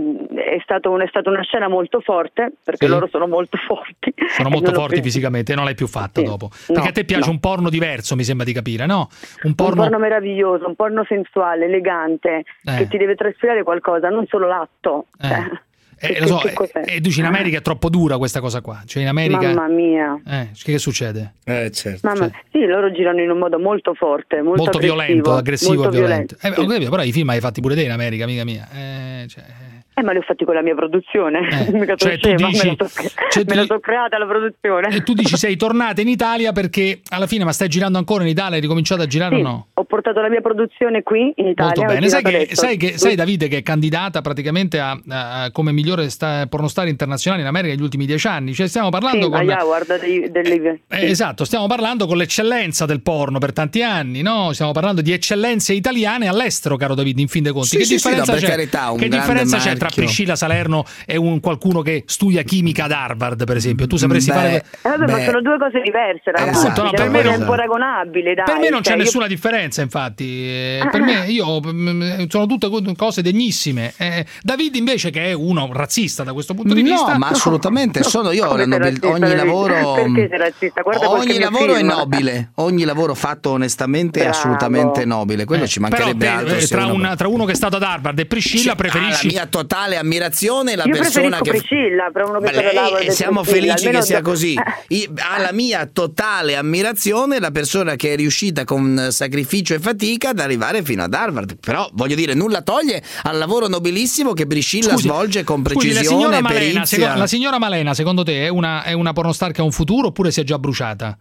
è, stato un, è stata una scena molto forte, perché sì. loro sono molto forti. Sono molto forti fisicamente e non l'hai più fatta sì. dopo. Perché no, a te piace no. un porno diverso, mi sembra di capire, no? Un porno... un porno meraviglioso, un porno sensuale, elegante, eh. che ti deve trasferire qualcosa, non solo l'atto. Eh. Cioè. Eh, lo so, e dici in America è troppo dura questa cosa qua, cioè in America mamma mia eh, che succede? Eh, certo, mamma... cioè... sì, loro girano in un modo molto forte, molto, molto aggressivo, violento, aggressivo molto e violento, violento. Eh, sì. Però i film hai fatti pure te in America, amica mia eh, cioè... Eh, ma li ho fatti con la mia produzione, eh. mica cioè, tu dici, me la so, cioè, me la so creata la produzione. E tu dici sei tornata in Italia perché alla fine, ma stai girando ancora in Italia, hai ricominciato a girare sì, o no? Ho portato la mia produzione qui in Italia. Molto bene, sai che, sai che Lui... sai Davide che è candidata praticamente a, a come migliore sta, pornostar internazionale in America negli ultimi dieci anni, cioè stiamo parlando sì, con Award dei, delle... eh, sì. esatto, stiamo parlando con l'eccellenza del porno per tanti anni, no? Stiamo parlando di eccellenze italiane all'estero, caro Davide, in fin dei conti. Sì, che sì, differenza sì, no, c'è? carità, un che differenza c'è tra marchio. Priscilla Salerno e un qualcuno che studia chimica ad Harvard, per esempio? Tu sapresti beh, fare eh, vabbè, beh. ma sono due cose diverse, ragazzi. Appunto, no, cioè, per me non è non- un paragonabile, dai. Per me non c'è cioè, nessuna io... differenza, infatti. Eh, per me io mm, sono tutte cose degnissime. Eh, David invece, che è uno razzista da questo punto di no, vista, ma assolutamente sono io Come la sei nobil- razzista, ogni David? lavoro Perché sei razzista? Guarda qualche ogni mio lavoro film. è nobile, ogni lavoro fatto onestamente Bravo. è assolutamente nobile, quello Eh, ci mancherebbe però te, altro eh, se tra, uno- una- tra uno che è stato ad Harvard e Priscilla, Sì, preferisci ha la mia totale ammirazione la Io persona preferisco che Priscilla, per uno che Ma sta lei- all'Harvard e siamo Priscilla, felici almeno che sia do- così. Eh. I- ha la mia totale ammirazione la persona che è riuscita con sacrificio e fatica ad arrivare fino ad Harvard. Però voglio dire, nulla toglie al lavoro nobilissimo che Priscilla Scusi, svolge con scusi, precisione la signora e Malena, perizia. secondo, la signora Malena, secondo te è una, è una pornostar che ha un futuro oppure si è già bruciata?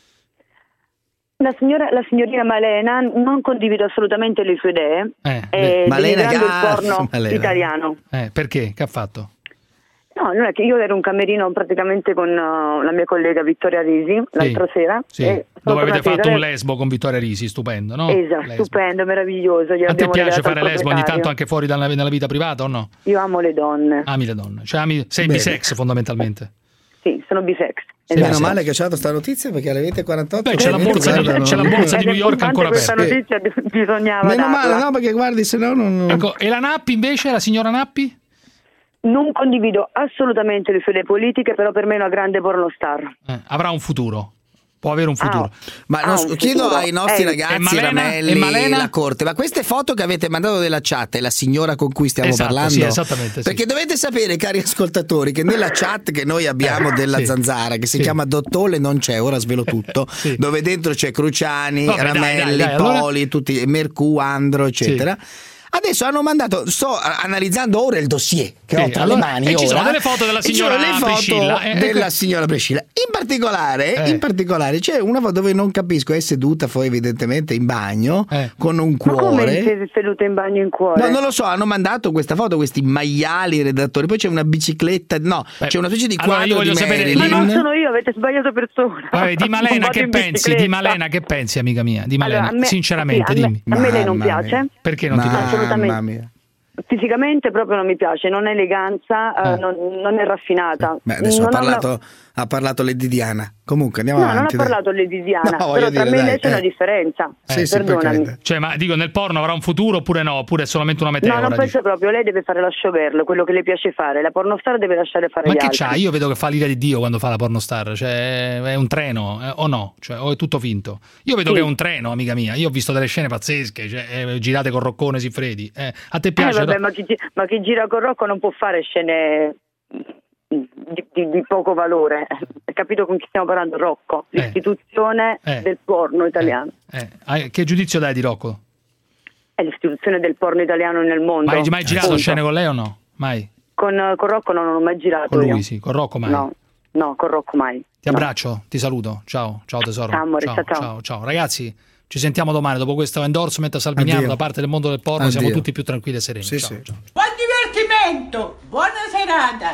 La, signora, la signorina Malena non condivido assolutamente le sue idee, Eh, è Malena- denigrando ah, il porno Malena. italiano. Eh, perché? Che ha fatto? No, non è che io ero un camerino praticamente con uh, la mia collega Vittoria Risi l'altra sera. Sì, e dove sono avete tornata fatto in un Italia- lesbo con Vittoria Risi, stupendo, no? Esatto, Lesbo. stupendo, meraviglioso. Gli A te abbiamo piace regalato fare al lesbo ogni proprietario. tanto anche fuori dalla, nella vita privata o no? Io amo le donne. Ami le donne, cioè ami, sei Bene. bisex fondamentalmente. Sì, sono bisex. Meno Esatto. male che c'è stata sta notizia perché alle venti e quarantotto Beh, c'è la ovviamente borsa di- guardano- c'è la borsa di Ed è New York ancora importante aperta. questa notizia bisognava Meno male, darla. no, perché guardi, se no non Ecco, e la Nappi invece, la signora Nappi? Non condivido assolutamente le sue idee politiche, però per me è una grande pornostar. Eh, avrà un futuro. può avere un futuro. Ah, ma ah, non, chiedo futuro. ai nostri eh, ragazzi Ramelli, la corte, ma queste foto che avete mandato della chat è la signora con cui stiamo esatto, parlando? Sì, esattamente. Perché sì. dovete sapere, cari ascoltatori, che nella chat che noi abbiamo della sì. Zanzara, che si sì. chiama Dottole non c'è, ora svelo tutto, sì. dove dentro c'è Cruciani, Vabbè, Ramelli, dai, dai, dai, Poli, allora... tutti, Mercù, Andro, eccetera. Sì. Adesso hanno mandato, sto analizzando ora il dossier che sì, ho tra allora, le mani e ci ora, sono delle foto della signora le foto Priscilla eh, della eh, signora Priscilla. In particolare, eh. in particolare c'è una foto dove non capisco, è seduta poi evidentemente in bagno eh. con un cuore. Ma come sei seduta in bagno in cuore? No, non lo so, hanno mandato questa foto, questi maiali redattori, poi c'è una bicicletta, no, Beh, c'è una specie di allora quadro di sapere, ma non sono io, avete sbagliato persona. Vabbè, di Malena che pensi? Di Malena che pensi, amica mia? Di Malena, allora, a me, sinceramente, sì, a dimmi. Me, a me lei non piace? Perché non ti piace? Assolutamente. Mia. Fisicamente proprio non mi piace, non è eleganza, eh. uh, non, non è raffinata. Beh, adesso non ha parlato, una... ha parlato Lady Diana. Comunque andiamo no, avanti. No, non ha dai. parlato Lady Diana, no, però tra dire, me e dai, lei c'è eh. una differenza. Sì, Perdonami. Sì, cioè, ma dico, nel porno avrà un futuro oppure no? Oppure è solamente una meteora? No, non penso proprio, lei deve fare la showgirl, quello che le piace fare. La pornostar deve lasciare fare ma gli che altri. c'ha? Io vedo che fa l'ira di Dio quando fa la pornostar, cioè è un treno, eh, o no? Cioè, o è tutto finto? Io vedo sì. che è un treno, amica mia. Io ho visto delle scene pazzesche, cioè, eh, girate con Roccone Siffredi. Eh, a te piace? Eh, vabbè, no? ma, chi, ma chi gira con Rocco non può fare scene di, di, di poco valore. Hai capito con chi stiamo parlando? Rocco, l'istituzione eh. Eh. del porno italiano. Eh. Eh. Che giudizio dai di Rocco? È l'istituzione del porno italiano nel mondo. Ma hai mai girato Punto. scene con lei o no? Mai? Con, con Rocco no, non ho mai girato. Con lui io. sì, con Rocco mai? No, no, con Rocco mai. Ti abbraccio, ti saluto. Ciao, ciao tesoro. Ciao, amore, ciao, ciao, ciao. ciao, ciao. Ragazzi, ci sentiamo domani dopo questo endorsement a Salviniano Addio. da parte del mondo del porno. Addio. Siamo tutti più tranquilli e sereni. Sì, ciao, sì. ciao. Buon divertimento, buona serata.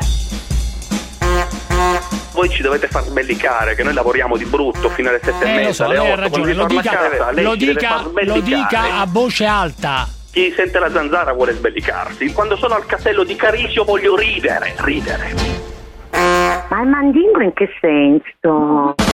Voi ci dovete far sbellicare che noi lavoriamo di brutto fino alle sette Eh, e mezza, lo so, alle lei ha otto. ragione, lo dica, casa, lei lo, ci deve dica, far lo sbellicare. dica a voce alta. Chi sente la zanzara vuole sbellicarsi. Quando sono al castello di Carisio voglio ridere, ridere. Ma il mandingo in che senso?